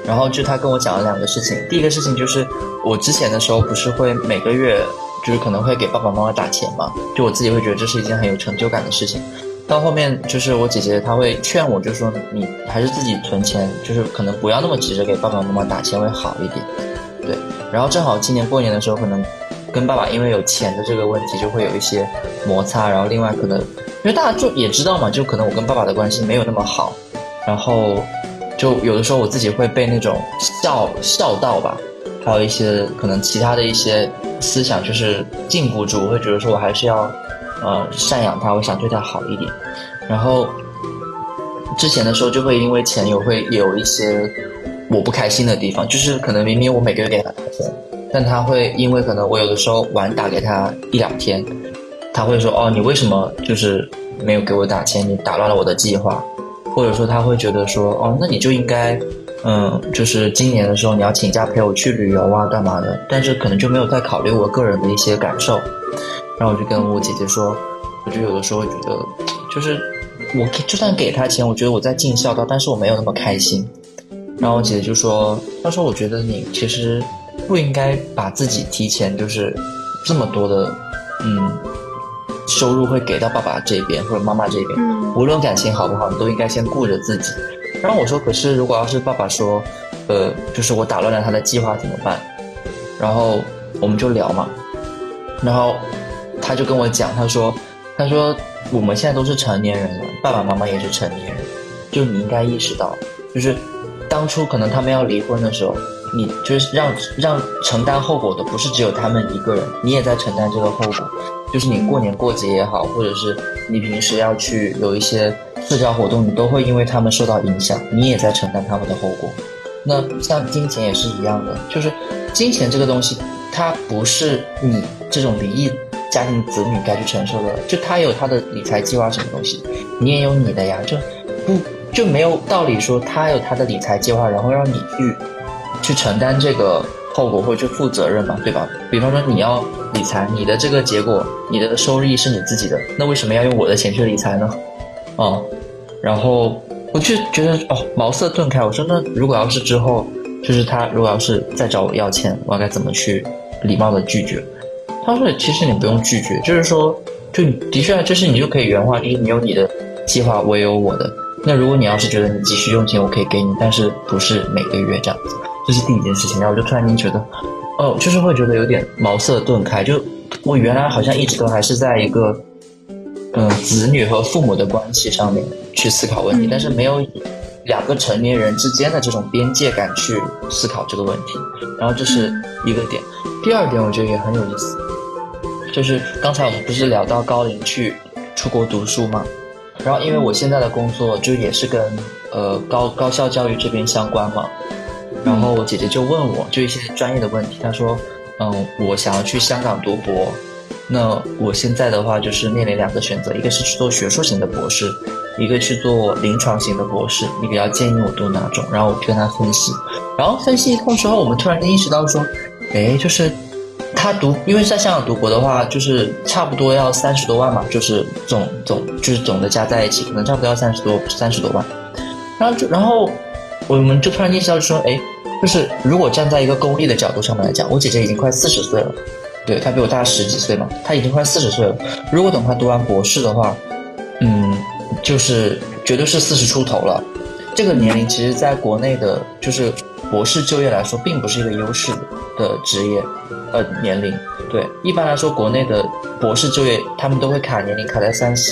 然后就他跟我讲了2个事情。第一个事情就是我之前的时候不是会每个月就是可能会给爸爸妈妈打钱嘛，就我自己会觉得这是一件很有成就感的事情。到后面就是我姐姐她会劝我，就说你还是自己存钱，就是可能不要那么急着给爸爸妈妈打钱会好一点。对，然后正好今年过年的时候，可能跟爸爸因为有钱的这个问题就会有一些摩擦，然后另外可能因为大家就也知道嘛，就可能我跟爸爸的关系没有那么好，然后就有的时候我自己会被那种孝道吧，还有一些可能其他的一些思想就是禁锢住，我会觉得说我还是要赡养他，我想对他好一点。然后之前的时候就会因为钱会有一些我不开心的地方，就是可能明明我每个月给他打钱，但他会因为可能我有的时候晚打给他1-2天，他会说哦你为什么就是没有给我打钱，你打乱了我的计划。或者说他会觉得说哦那你就应该就是今年的时候你要请假陪我去旅游啊干嘛的，但是可能就没有再考虑我个人的一些感受。然后我就跟我姐姐说，我就有的时候会觉得就是我就算给他钱，我觉得我在尽孝道，但是我没有那么开心。然后我姐姐就说，她说我觉得你其实不应该把自己提前就是这么多的收入会给到爸爸这边或者妈妈这边，无论感情好不好你都应该先顾着自己。然后我说可是如果要是爸爸说就是我打乱了他的计划怎么办？然后我们就聊嘛，然后他就跟我讲，他说我们现在都是成年人了，爸爸妈妈也是成年人，就你应该意识到，就是当初可能他们要离婚的时候，你就是让承担后果的不是只有他们一个人，你也在承担这个后果。就是你过年过节也好，或者是你平时要去有一些社交活动，你都会因为他们受到影响，你也在承担他们的后果。那像金钱也是一样的，就是金钱这个东西它不是你这种离异家庭子女该去承受的，就他有他的理财计划什么东西，你也有你的呀，就没有道理说他有他的理财计划，然后让你去承担这个后果或者去负责任嘛，对吧？比方说你要理财，你的这个结果，你的收益是你自己的，那为什么要用我的钱去理财呢？然后我就觉得茅塞顿开，我说那如果要是之后就是他如果要是再找我要钱，我该怎么去礼貌的拒绝？他说其实你不用拒绝，就是说就的确就是你就可以原话，就是你有你的计划，我也有我的。那如果你要是觉得你急需用钱，我可以给你，但是不是每个月这样子，这是第一件事情。然后我就突然间觉得就是会觉得有点茅塞顿开，就我原来好像一直都还是在一个子女和父母的关系上面去思考问题，但是没有以2个成年人之间的这种边界感去思考这个问题。然后这是一个点。第二点我觉得也很有意思，就是刚才我们不是聊到高龄去出国读书嘛，然后因为我现在的工作就也是跟高校教育这边相关嘛，然后我姐姐就问我就一些专业的问题，她说我想要去香港读博，那我现在的话就是面临2个选择，一个是去做学术型的博士，一个去做临床型的博士，你比较建议我读哪种？然后我跟她分析，然后分析一通之后，我们突然间意识到说就是他因为在香港读博的话，就是差不多要30多万嘛，就是总的加在一起，可能差不多要30多万。然后我们就突然意识到说，就是如果站在一个功利的角度上面来讲，我姐姐已经快40岁了，对，她比我大10几岁嘛，她已经快40岁了。如果等她读完博士的话，就是绝对是40出头了。这个年龄其实在国内的就是博士就业来说并不是一个优势的职业年龄。对，一般来说国内的博士就业他们都会卡年龄卡在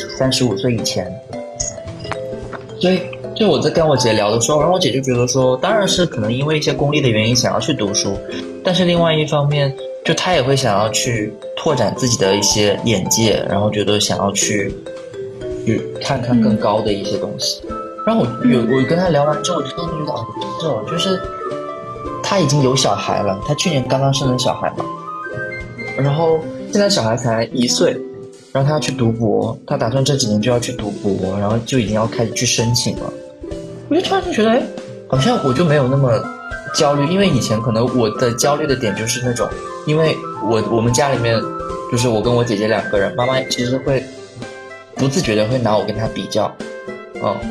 35岁以前。所以就我在跟我姐聊的时候，然后我姐就觉得说当然是可能因为一些功利的原因想要去读书，但是另外一方面就她也会想要去拓展自己的一些眼界，然后觉得想要去看看更高的一些东西。然后我跟他聊完之后，我就真的觉得就是他已经有小孩了，他去年刚刚生了小孩嘛，然后现在小孩才1岁，然后他要去读博，他打算这几年就要去读博，然后就已经要开始去申请了。我就突然就觉得好像我就没有那么焦虑，因为以前可能我的焦虑的点就是那种，因为我们家里面就是我跟我姐姐2个人，妈妈其实会不自觉的会拿我跟他比较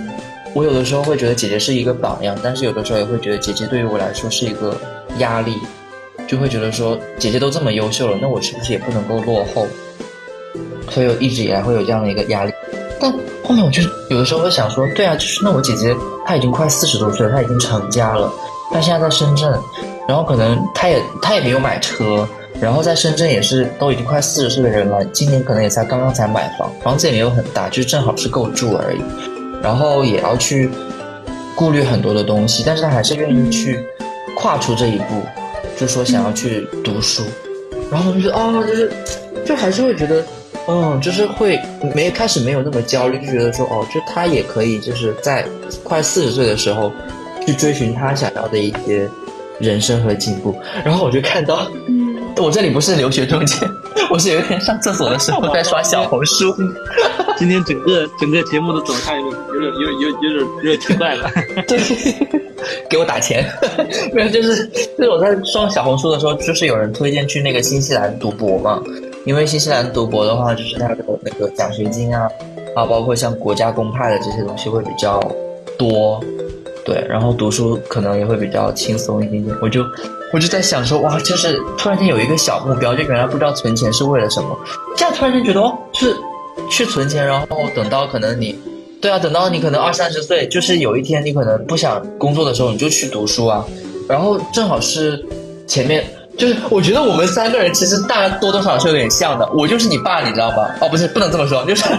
我有的时候会觉得姐姐是一个榜样，但是有的时候也会觉得姐姐对于我来说是一个压力，就会觉得说姐姐都这么优秀了，那我是不是也不能够落后？所以我一直以来会有这样的一个压力。但后面我就有的时候会想说，对啊，就是那我姐姐她已经快40多岁了，她已经成家了，她现在在深圳，然后可能她也没有买车，然后在深圳也是都已经快40岁的人了，今年可能也刚刚才买房，房子也没有很大，就正好是够住而已，然后也要去顾虑很多的东西，但是她还是愿意去跨出这一步，就说想要去读书，然后我就觉得就还是会觉得。就是会开始没有那么焦虑，就觉得说就他也可以就是在快40岁的时候去追寻他想要的一些人生和进步。然后我就看到，我这里不是留学中间，我是有一天上厕所的时候在刷小红书。 今天整个节目的走向有点奇怪了。 对，给我打钱。没有，就是我在刷小红书的时候，就是有人推荐去那个新西兰读博嘛。因为新西兰读博的话，就是它的那个奖学金啊，包括像国家公派的这些东西会比较多，对，然后读书可能也会比较轻松一点点。我就在想说，哇，就是突然间有一个小目标，就原来不知道存钱是为了什么，这样突然间觉得就是去存钱，然后等到可能你，对啊，等到你可能20-30岁，就是有一天你可能不想工作的时候，你就去读书啊，然后正好是前面。就是我觉得我们3个人其实大家多多少少是有点像的，我就是你爸，你知道吗？不是，不能这么说，就是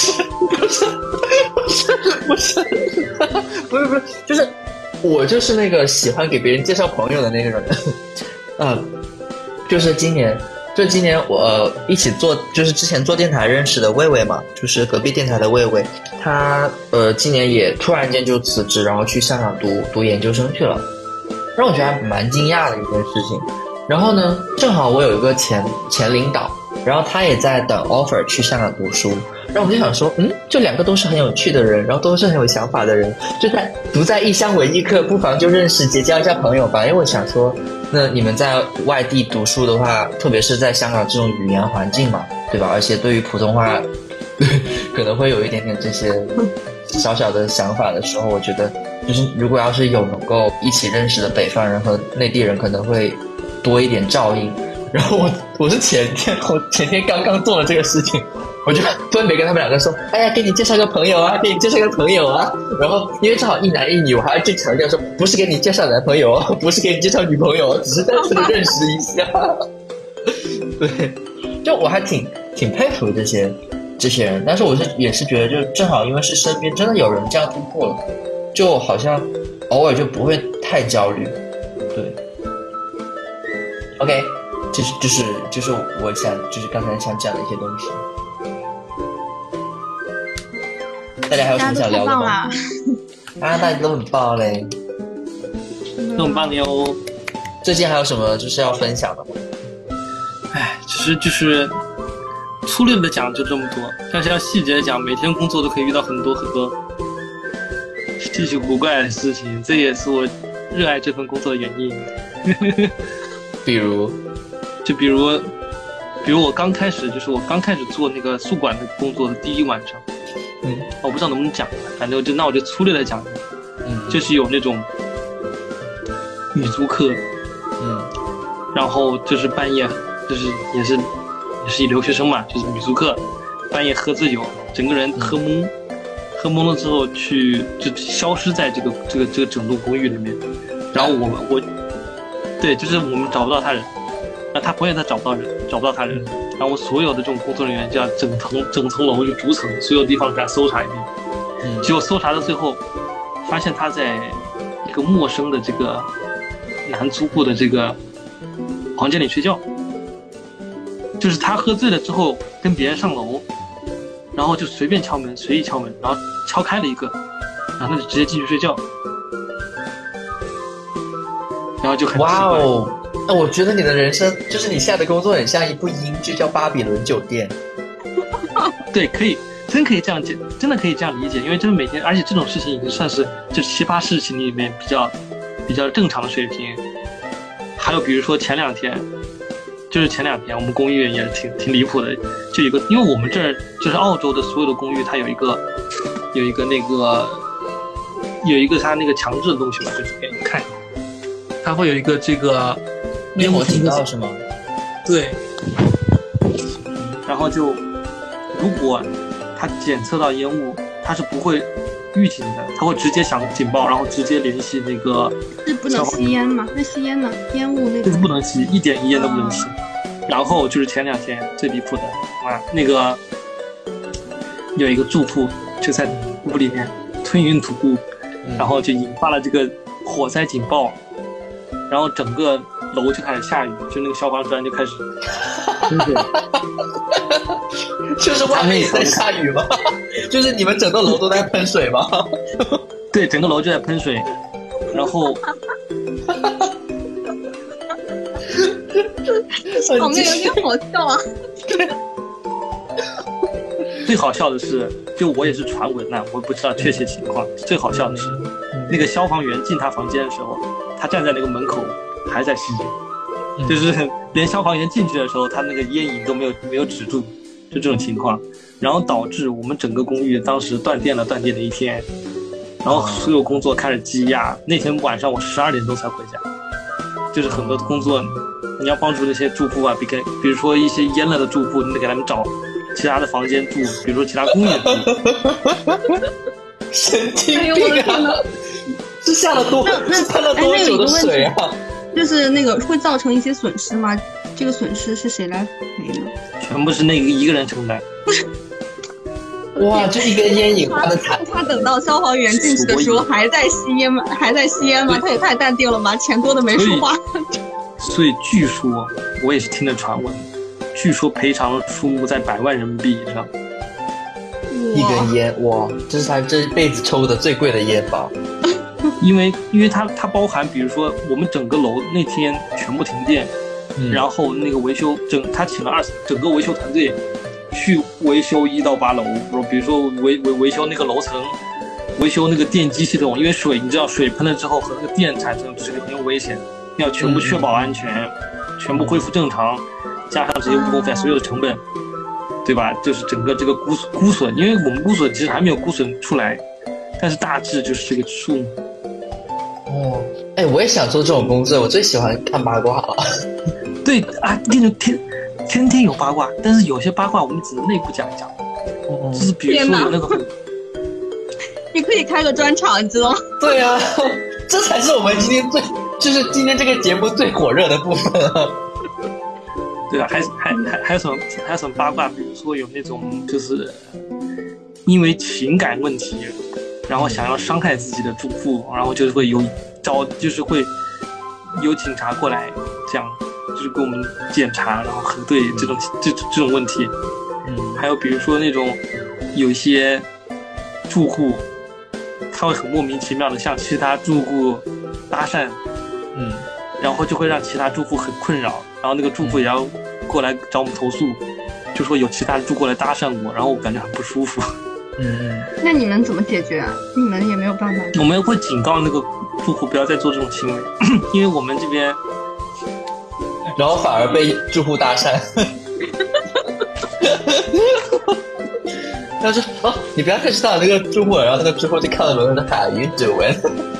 就是我就是那个喜欢给别人介绍朋友的那个人。就是今年我一起做，就是之前做电台认识的魏魏嘛，就是隔壁电台的魏魏，他今年也突然间就辞职，然后去香港读研究生去了，让我觉得还蛮惊讶的一件事情。然后呢，正好我有一个前领导，然后他也在等 offer 去香港读书，然后我就想说，就2个都是很有趣的人，然后都是很有想法的人，就在独在异乡为异客，不妨就认识结交一下朋友吧。因为我想说，那你们在外地读书的话，特别是在香港这种语言环境嘛，对吧？而且对于普通话可能会有一点点这些小小的想法的时候，我觉得就是如果要是有能够一起认识的北方人和内地人，可能会多一点照应。然后我是前天刚做了这个事情，我就分别跟他们2个说，哎呀，给你介绍个朋友啊，给你介绍个朋友啊。然后因为正好一男一女，我还要去强调说，不是给你介绍男朋友，不是给你介绍女朋友，只是单纯的认识一下。对，就我还挺佩服这些人，但是我也是觉得，就正好因为是身边真的有人这样突破了，就好像偶尔就不会太焦虑。对 ，OK。就是我想就是刚才想讲的一些东西。大家还有什么想聊的吗？大家都很棒嘞， 都很棒的哟。 最近还有什么就是要分享的吗？ 其实就是粗略的讲就这么多，但是要细节讲，每天工作都可以遇到很多稀奇古怪的事情，这也是我热爱这份工作的原因。 比如我刚开始做那个宿管的工作的第1晚上，我不知道能不能讲，反正那我就粗略的讲，就是有那种女租客，然后就是半夜，就是也是一留学生嘛，就是女租客半夜喝醉酒，整个人喝懵了之后就消失在这个整栋公寓里面，然后我对，就是我们找不到他人。那他朋友他找不到他人，然后我所有的这种工作人员就要整层楼就逐层所有地方给他搜查一遍，结果搜查到最后，发现他在一个陌生的这个男租户的这个房间里睡觉，就是他喝醉了之后跟别人上楼，然后就随意敲门，然后敲开了一个，然后他就直接进去睡觉，然后就很奇怪。 哇哦！我觉得你的人生就是你现在的工作很像一部英剧，叫《巴比伦酒店》。 对，可以，真可以这样解，真的可以这样理解，因为真的每天，而且这种事情已经算是就奇葩事情里面比较正常的水平。还有比如说前两天我们公寓也挺离谱的，就有一个，因为我们这儿就是澳洲的所有的公寓，它有一个那个有一个它那个强制的东西嘛，就是给你们看一下，它会有一个这个灭火警告是吗？ 对，然后就如果它检测到烟雾，它是不会预警的，它会直接响警报，然后直接联系那个。 是不能吸烟吗？那吸烟呢？烟雾那种。 就是不能吸，一点烟都不能吸。然后就是前2天最离谱的啊，那个有一个住户就在屋里面吞云吐雾，然后就引发了这个火灾警报，然后整个楼就开始下雨，就那个消防栓就开始喷水。 就是外面也在下雨吗？就是你们整个楼都在喷水吗？ 对，整个楼就在喷水，然后场面有点好笑啊。 最好笑的是，就我也是传闻呐，我不知道确切情况。最好笑的是，那个消防员进他房间的时候，他站在那个门口还在吸烟，就是连消防员进去的时候，他那个烟瘾都没有止住，就这种情况，然后导致我们整个公寓当时断电了1天，然后所有工作开始积压。那天晚上我12点多才回家，就是很多工作你要帮助那些住户啊，比如说一些淹了的住户，你得给他们找其他的房间住，比如说其他公寓住。 神经病啊！是下了多，是喷了多久的水啊？ 就是那个会造成一些损失吗？这个损失是谁来赔呢？ 全部是那个一个人承担。 哇，这一根烟瘾花的惨。 他等到消防员进去的时候还在吸烟吗？他也太淡定了吧？钱多的没说话。 所以据说我也是听的传闻，据说赔偿数目在100万人民币以上。 一根烟，哇，这是他这辈子抽的最贵的烟吧？ 因为它包含，比如说我们整个楼那天全部停电，然后那个维修他请了整个维修团队去维修1到8楼，比如说维修那个楼层，维修那个电机系统，因为水你知道水喷了之后和那个电产生是很有危险，要全部确保安全，全部恢复正常，加上这些误工费所有的成本，对吧？就是整个这个估损，因为我们估损其实还没有估损出来，但是大致就是这个数目。 哦，哎，我也想做这种工作，我最喜欢看八卦了。 对啊，那种天天有八卦，但是有些八卦我们只能内部讲一讲。就是比如说有那个， 你可以开个专场，你知道吗？ 对啊，这才是我们今天这个节目最火热的部分啊。 对啊，还有什么八卦？比如说有那种就是因为情感问题，然后想要伤害自己的住户，然后就是会就是会有警察过来这样，就是给我们检查，然后核对这种问题。还有比如说那种有一些住户，他会很莫名其妙的向其他住户搭讪，然后就会让其他住户很困扰，然后那个住户也要过来找我们投诉，就说有其他住户来搭讪我，然后我感觉很不舒服。 那你们怎么解决啊？你们也没有办法。 我们会警告那个住户不要再做这种行为，因为我们这边， 然后反而被住户搭讪。他说：“哦，你不要太知道那个住户了。”然后那个住户就看到门口说：“How you doing？”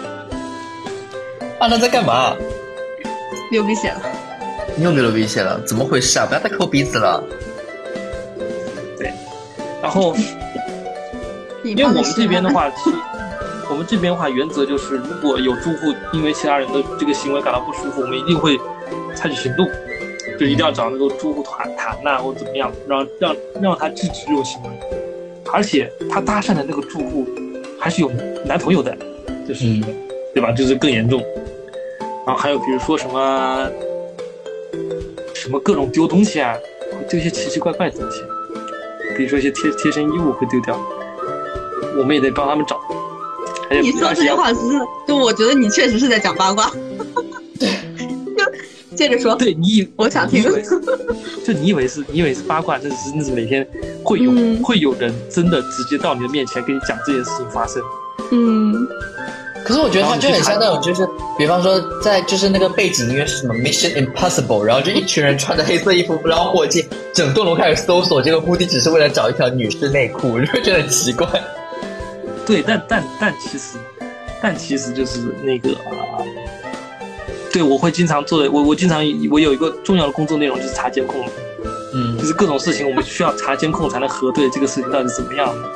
啊，那在干嘛？ 流鼻血了。 你有没有流鼻血了？怎么回事啊？不要再抠鼻子了。 对，然后。因为我们这边的话，我们这边的话原则就是，如果有住户因为其他人的这个行为感到不舒服，我们一定会采取行动，就一定要找那个住户谈呐，或者怎么样，让他制止这种行为。而且他搭讪的那个住户还是有男朋友的，就是对吧？就是更严重。然后还有比如说什么各种丢东西啊，丢一些奇奇怪怪的东西，比如说一些贴身衣物会丢掉。我们也得帮他们找。 你说这句话就我觉得你确实是在讲八卦。就接着说。 对我想听。 就你以为是八卦，那是每天会有人真的直接到你的面前跟你讲这件事情发生。 可是我觉得它就很像那种，就是比方说在就是那个背景音乐是什么 Mission Impossible， 然后就一群人穿着黑色衣服然后墨镜，整栋楼开始搜索，这个目的只是为了找一条女士内裤，我就会觉得很奇怪。 对，但其实但其实就是那个，对，我会经常做的，我有一个重要的工作内容就是查监控，就是各种事情我们需要查监控才能核对这个事情到底怎么样的。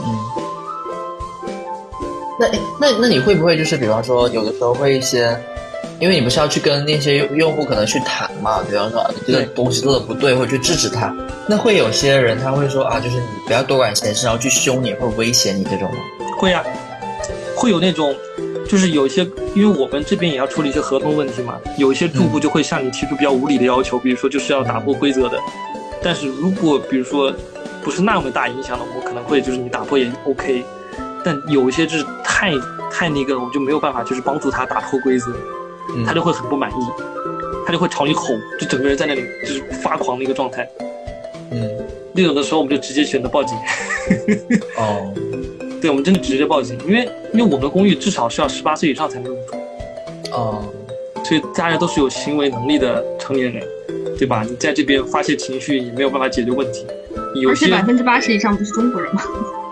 那你会不会就是比方说有的时候会一些，因为你不是要去跟那些用户可能去谈嘛，比方说你这个东西做的不对，或者去制止他，那会有些人他会说啊，就是你不要多管闲事，然后去凶你或威胁你这种吗？ 会啊，会有那种，就是有一些，因为我们这边也要处理一些合同问题嘛，有一些住户就会向你提出比较无理的要求，比如说就是要打破规则的，但是如果比如说不是那么大影响的，我可能会就是你打破也 OK。但有一些就是太那个，我就没有办法，就是帮助他打破规则，他就会很不满意，他就会朝你吼，就整个人在那里就是发狂的一个状态。那种的时候我们就直接选择报警。 哦， 对，我们真的直接报警，因为我们的公寓至少是要18岁以上才能入住。 哦， 所以大家都是有行为能力的成年人，对吧？你在这边发泄情绪也没有办法解决问题。有些而且80%以上不是中国人吗？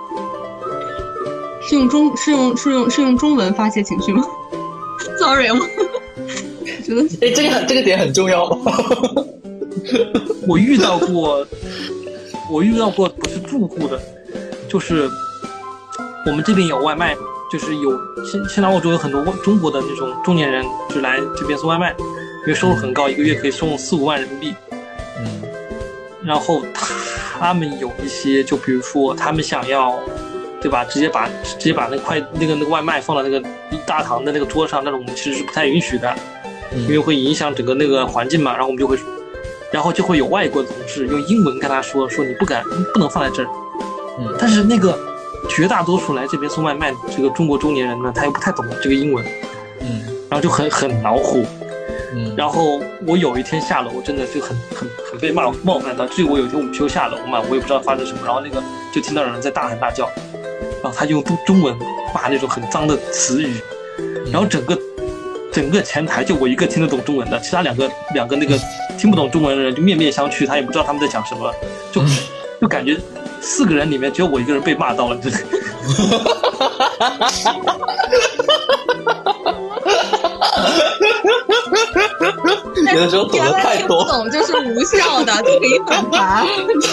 是用中文发泄情绪吗 ？Sorry 吗？觉得这个点很重要。 我遇到过不是住户的，就是我们这边有外卖，就是有现在澳洲有很多中国的那种中年人就来这边送外卖，因为收入很高，一个月可以送4-5万人民币。然后他们有一些，就比如说他们想要。对吧？直接把那个外卖放到那个大堂的那个桌上，那种我们其实是不太允许的，因为会影响整个那个环境嘛。然后我们就会有外国的同事用英文跟他说你不能放在这儿。但是那个绝大多数来这边送外卖这个中国中年人呢，他又不太懂这个英文，然后就很恼火。然后我有一天下楼，我真的就很被冒犯到。至于我有一天午休下楼嘛，我也不知道发生什么，然后那个就听到有人在大喊大叫。然后他用中文骂那种很脏的词语，然后整个前台就我一个听得懂中文的，其他两个那个听不懂中文的人就面面相觑，他也不知道他们在讲什么，就感觉4个人里面只有我一个人被骂到了，真的。 有的时候懂得太多， 听不懂就是无效的，就可以反弹。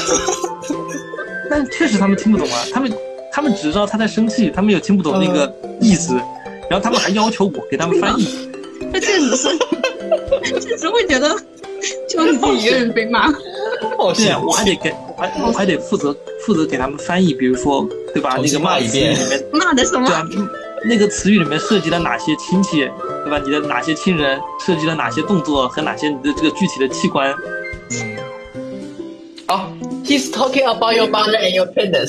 但确实他们听不懂啊，他们只知道他在生气，他们也听不懂那个意思，然后他们还要求我给他们翻译。 这确实会觉得就你自己一个人被骂。 对啊，我还得负责给他们翻译，比如说对吧？那个骂一遍里面骂的什么？ 对啊，那个词语里面涉及了哪些亲戚，对吧？你的哪些亲人，涉及了哪些动作和哪些你的这个具体的器官。 He's talking about your mother and your penis 。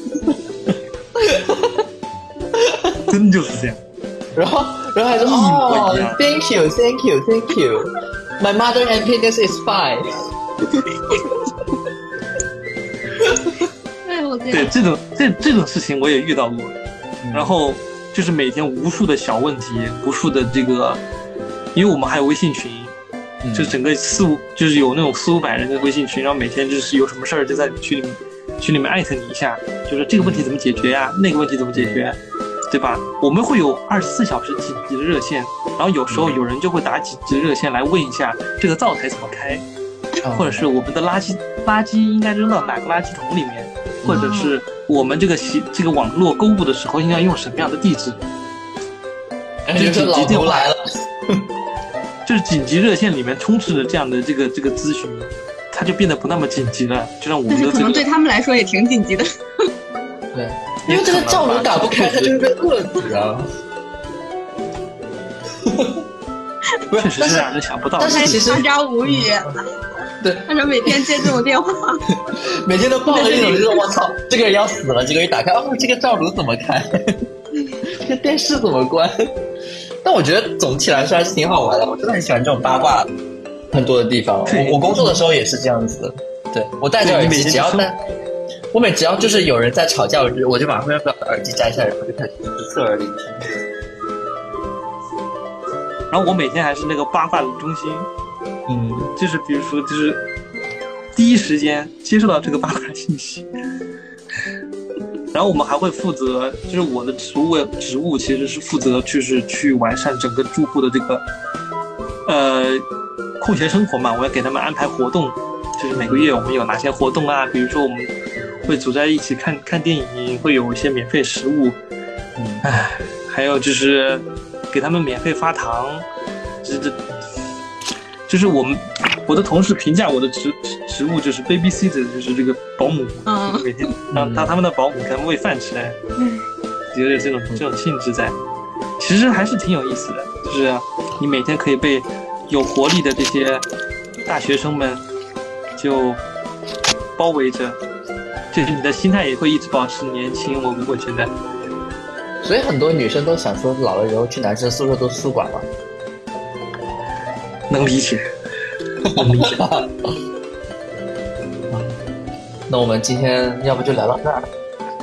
真就是这样。 然后还说thank you my mother and penis is fine 。 对，这种事情我也遇到过。然后就是每天无数的小问题，无数的这个，因为我们还有微信群，就整个就是有那种400-500人的微信群，然后每天就是有什么事儿就在群里面艾特你一下，就是这个问题怎么解决呀，那个问题怎么解决，对吧？我们会有24小时紧急的热线，然后有时候有人就会打紧急热线来问一下这个灶台怎么开，或者是我们的垃圾应该扔到哪个垃圾桶里面，或者是我们这个网络购物的时候应该用什么样的地址。 这个老头来了。 就是紧急热线里面充斥着这样的这个咨询，它就变得不那么紧急了，就让我们的但是可能对他们来说也挺紧急的。 对，因为这个灶炉打不开，它就是被饿死啊。 确实是让人想不到。 但是其实大家无语。 对， 他说每天接这种电话， 每天都抱着一种就是我操，这个人要死了，这个一打开，这个灶炉怎么开？这个电视怎么关？但我觉得总体来说还是挺好玩的，我真的很喜欢这种八卦很多的地方。我工作的时候也是这样子的，对，我戴着耳机，只要就是有人在吵架，我就马上把耳机摘下来，然后就开始侧耳聆听。 然后我每天还是那个八卦的中心，就是比如说就是第一时间接受到这个八卦信息。 然后我们还会负责，就是我的职务其实是负责就是去完善整个住户的这个空闲生活嘛，我要给他们安排活动，就是每个月我们有哪些活动啊，比如说我们会组在一起看电影，会有一些免费食物，还有就是给他们免费发糖，就是我的同事评价我的职务就是 babysitter， 就是这个保姆，每天让他们的保姆给他们喂饭吃，有点这种性质在，其实还是挺有意思的，就是你每天可以被有活力的这些大学生们就包围着，就是你的心态也会一直保持年轻，我觉得。 所以很多女生都想说，老了以后去男生宿舍做宿管嘛。 能理解，能理解。 那我们今天要不就聊到这儿。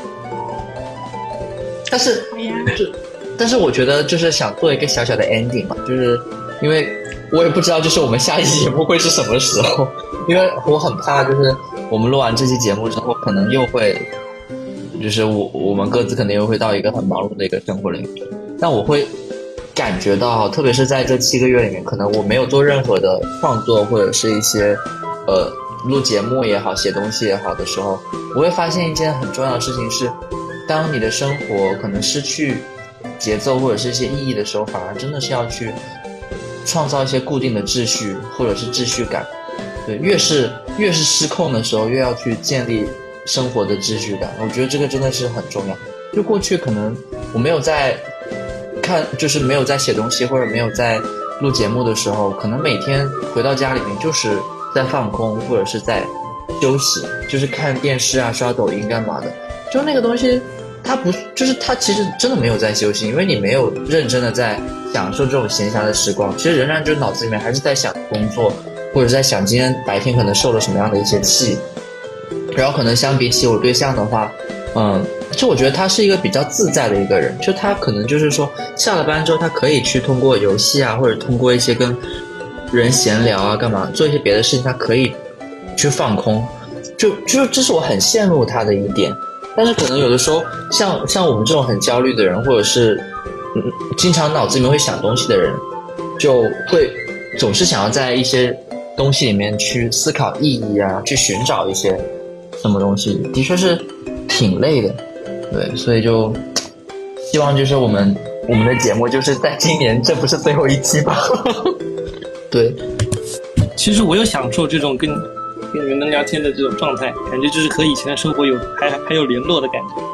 但是我觉得就是想做一个小小的 ending 嘛，就是因为我也不知道就是我们下一期节目会是什么时候，因为我很怕就是我们录完这期节目之后，可能又会就是我们各自可能又会到一个很忙碌的一个生活里面，但我会感觉到，特别是在这7个月里面，可能我没有做任何的创作或者是一些录节目也好，写东西也好的时候，我会发现一件很重要的事情是，当你的生活可能失去节奏或者是一些意义的时候，反而真的是要去创造一些固定的秩序或者是秩序感。对，越是失控的时候，越要去建立生活的秩序感。我觉得这个真的是很重要。就过去可能我没有在就是没有在写东西或者没有在录节目的时候，可能每天回到家里面就是在放空或者是在休息，就是看电视啊、刷抖音干嘛的。就那个东西它不就是它其实真的没有在休息，因为你没有认真的在享受这种闲暇的时光，其实仍然就脑子里面还是在想工作，或者在想今天白天可能受了什么样的一些气。然后可能相比起我对象的话，就我觉得他是一个比较自在的一个人，就他可能就是说下了班之后，他可以去通过游戏啊，或者通过一些跟人闲聊啊，干嘛做一些别的事情，他可以去放空，就这是我很羡慕他的一点。但是可能有的时候像我们这种很焦虑的人，或者是经常脑子里面会想东西的人，就会总是想要在一些东西里面去思考意义啊，去寻找一些什么东西，的确是挺累的。对，所以就希望就是我们的节目就是在今年这不是最后一期吧。对， 其实我有享受这种跟你们能聊天的这种状态，感觉就是和以前的生活还有联络的感觉。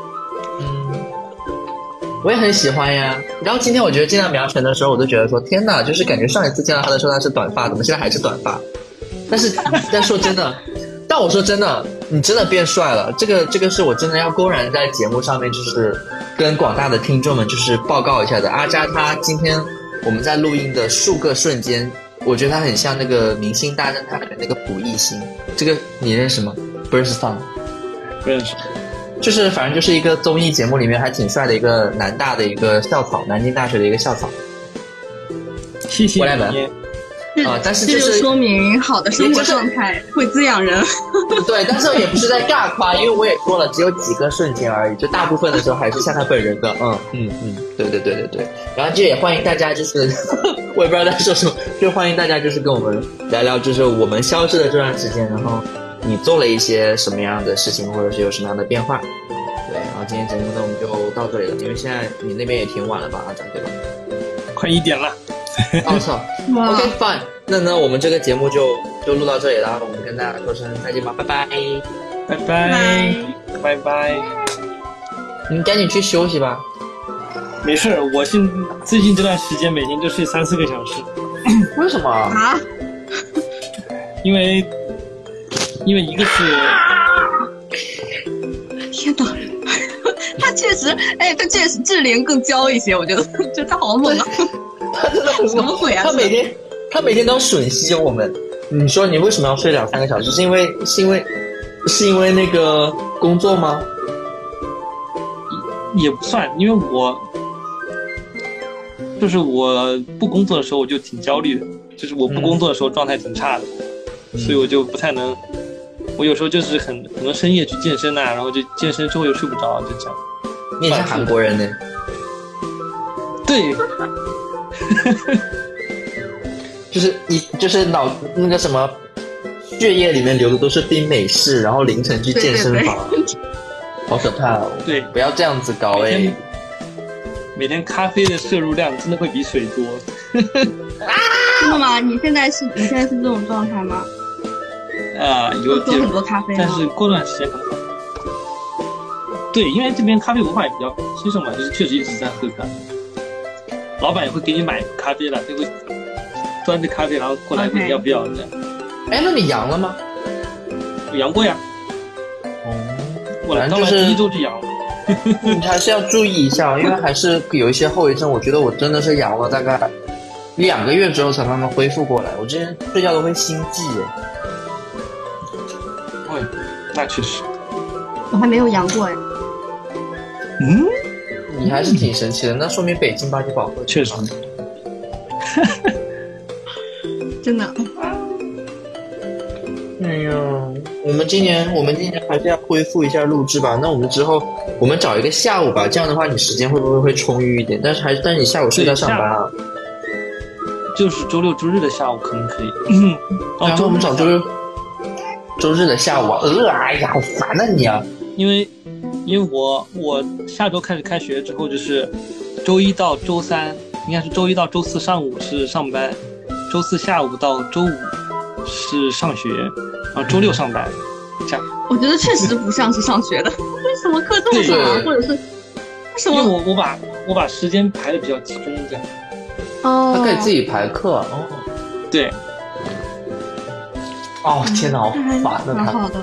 我也很喜欢呀。然后今天我觉得见到苗晨的时候，我都觉得说天哪，就是感觉上一次见到他的时候他是短发，怎么现在还是短发？但说真的，但我说真的，你真的变帅了。这个是我真的要公然在节目上面就是跟广大的听众们就是报告一下的。阿扎他今天我们在录音的数个瞬间，我觉得他很像那个《明星大侦探》里面那个卜一星。这个你认识吗？不认识算了。 不认识。 就是反正就是一个综艺节目里面还挺帅的一个南大的一个校草，南京大学的一个校草。 谢谢你。但是这就说明好的生活状态会滋养人。 对，但是也不是在尬夸，因为我也说了，只有几个瞬间而已，就大部分的时候还是像他本人的。对。然后就也欢迎大家，就是我也不知道在说什么，就欢迎大家就是跟我们聊聊，就是我们消失的这段时间，然后你做了一些什么样的事情，或者是有什么样的变化。对，然后今天节目呢我们就到这里了，因为现在你那边也挺晚了吧，阿展对吧？ 快1点了。 我操 ，OK fine， 那我们这个节目就录到这里了，我们跟大家说声再见吧，拜拜， 拜拜，拜拜。 你赶紧去休息吧。 没事，我最近这段时间每天就睡3-4个小时。 为什么啊？ 因为一个是， 天哪，他确实智联更娇一些，我觉得，就他好猛啊。 他真的很什么鬼啊！ 他每天都吮吸我们。你说你为什么要睡2-3个小时？是因为那个工作吗？ 也不算，因为我不工作的时候我就挺焦虑的，就是我不工作的时候状态挺差的，所以我就不太能我有时候就是可能深夜去健身呐、然后就健身之后又睡不着，就这样。 你也是韩国人呢？ 对， 就是那个什么血液里面流的都是冰美式，然后凌晨去健身房，好可怕哦！ 对， 不要这样子搞哎。 每天咖啡的摄入量真的会比水多。 真的吗？你现在是这种状态吗？ 有点喝很多咖啡吗？ 但是过段时间可能。对，因为这边咖啡文化也比较兴盛嘛，就是确实一直在喝咖啡。老板也会给你买咖啡了，就会端着咖啡然后过来问你要不要这样。 哎，那你阳了吗？ 我阳过呀。我反正就是第一周就阳了。 你还是要注意一下，因为还是有一些后遗症。我觉得我真的是阳了大概2个月之后才慢慢恢复过来。我之前睡觉都会心悸耶。 那确实。 我还没有阳过哎。 你还是挺神奇的，那说明北京把你保护。 确实。 真的。 哎呀，我们今年还是要恢复一下录制吧。那我们之后我们找一个下午吧，这样的话你时间会充裕一点。但是你下午是在上班啊？ 就是周六周日的下午可能可以。 然后我们找周日的下午啊。哎呀，好烦啊你啊！ 因为我下周开始开学之后，就是周一到周三，应该是周一到周四上午是上班，周四下午到周五是上学，然后周六上班，这样。 我觉得确实不像是上学的，为什么课这么少，或者是为什么？ 因为我把时间排的比较集中，这样。 他可以自己排课。 对。 天哪，好烦的他。 蛮好的。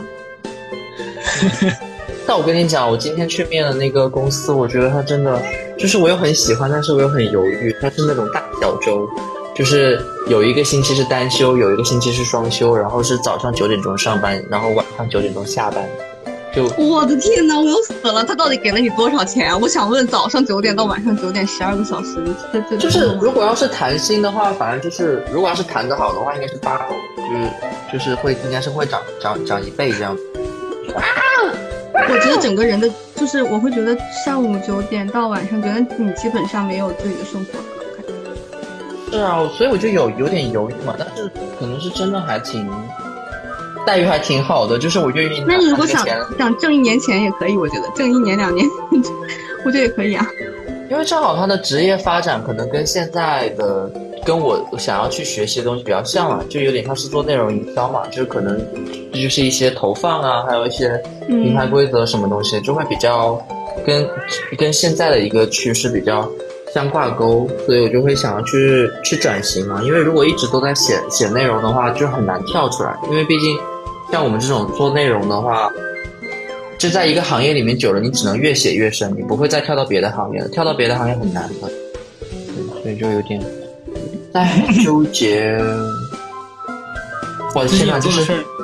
但我跟你讲，我今天去面的那个公司，我觉得他真的就是我又很喜欢，但是我又很犹豫。他是那种大小周，就是有一个星期是单休，有一个星期是双休，然后是早上9点钟上班，然后晚上9点钟下班。 我的天哪，我要死了！他到底给了你多少钱啊？我想问，早上9点到晚上9点，12个小时， 就是如果要是谈薪的话，反正就是如果要是谈得好的话，应该是8倍，就是应该是会涨1倍这样。 我觉得整个人的就是我会觉得上午9点到晚上9点，你基本上没有自己的生活了。 是啊，所以我就有点犹豫嘛，但是可能是真的待遇还挺好的，就是我愿意拿。 那你如果想挣1年钱也可以，我觉得挣1年2年，我觉得也可以啊。 因为正好他的职业发展可能跟现在的跟我想要去学习的东西比较像嘛，就有点像是做内容营销嘛，就是可能就是一些投放啊，还有一些平台规则什么东西，就会比较跟现在的一个趋势比较相挂钩，所以我就会想要去转型嘛。因为如果一直都在写内容的话，就很难跳出来，因为毕竟像我们这种做内容的话，就在一个行业里面久了，你只能越写越深，你不会再跳到别的行业了，跳到别的行业很难的。所以就有点纠结。我的天哪，就是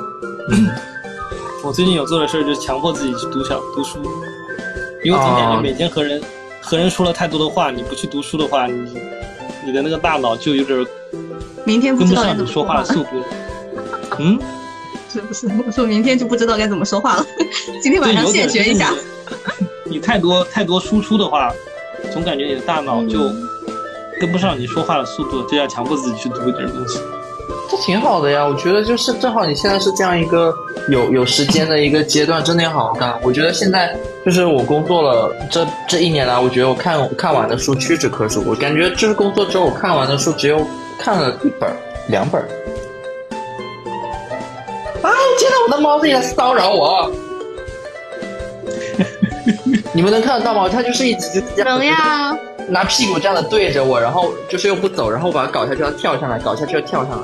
我最近有做的事儿就是强迫自己去读书，因为我总感觉每天和人说了太多的话，你不去读书的话，你的那个大脑就有点明天不知道该怎么说话的速度。 是不是？我说明天就不知道该怎么说话了。今天晚上现学一下。 你太多输出的话，总感觉你的大脑就跟不上你说话的速度，就要强迫自己去读一点东西。 这挺好的呀，我觉得就是正好你现在是这样一个有时间的一个阶段，真的要好好干。我觉得现在就是我工作了这1年来，我觉得我看完的书屈指可数。我感觉就是工作之后我看完的书只有看了1本2本。哎，天哪，我的猫自己在骚扰我。你们能看得到吗？它就是一直就这样。 能呀。 拿屁股这样的对着我，然后就是又不走，然后把它搞下去要跳上来，搞下去要跳上来。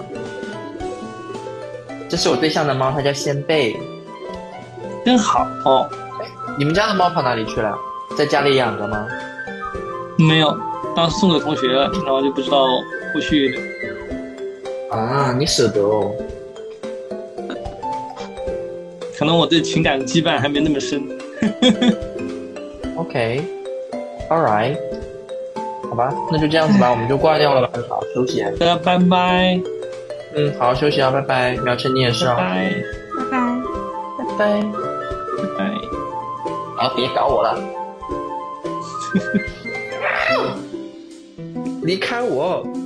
这是我对象的猫，它叫仙贝。 真好哦。 你们家的猫跑哪里去了？在家里养着吗？ 没有，当时送给同学了，然后就不知道后续的。 啊，你舍得哦。 可能我对情感的羁绊还没那么深。 OK，All right， 好吧，那就这样子吧，我们就挂掉了吧，好好休息。 大家拜拜。 好好休息啊，拜拜。苗晨你也是啊。 拜拜。 拜拜。 拜。 拜拜。 啊，别搞我了。离开我。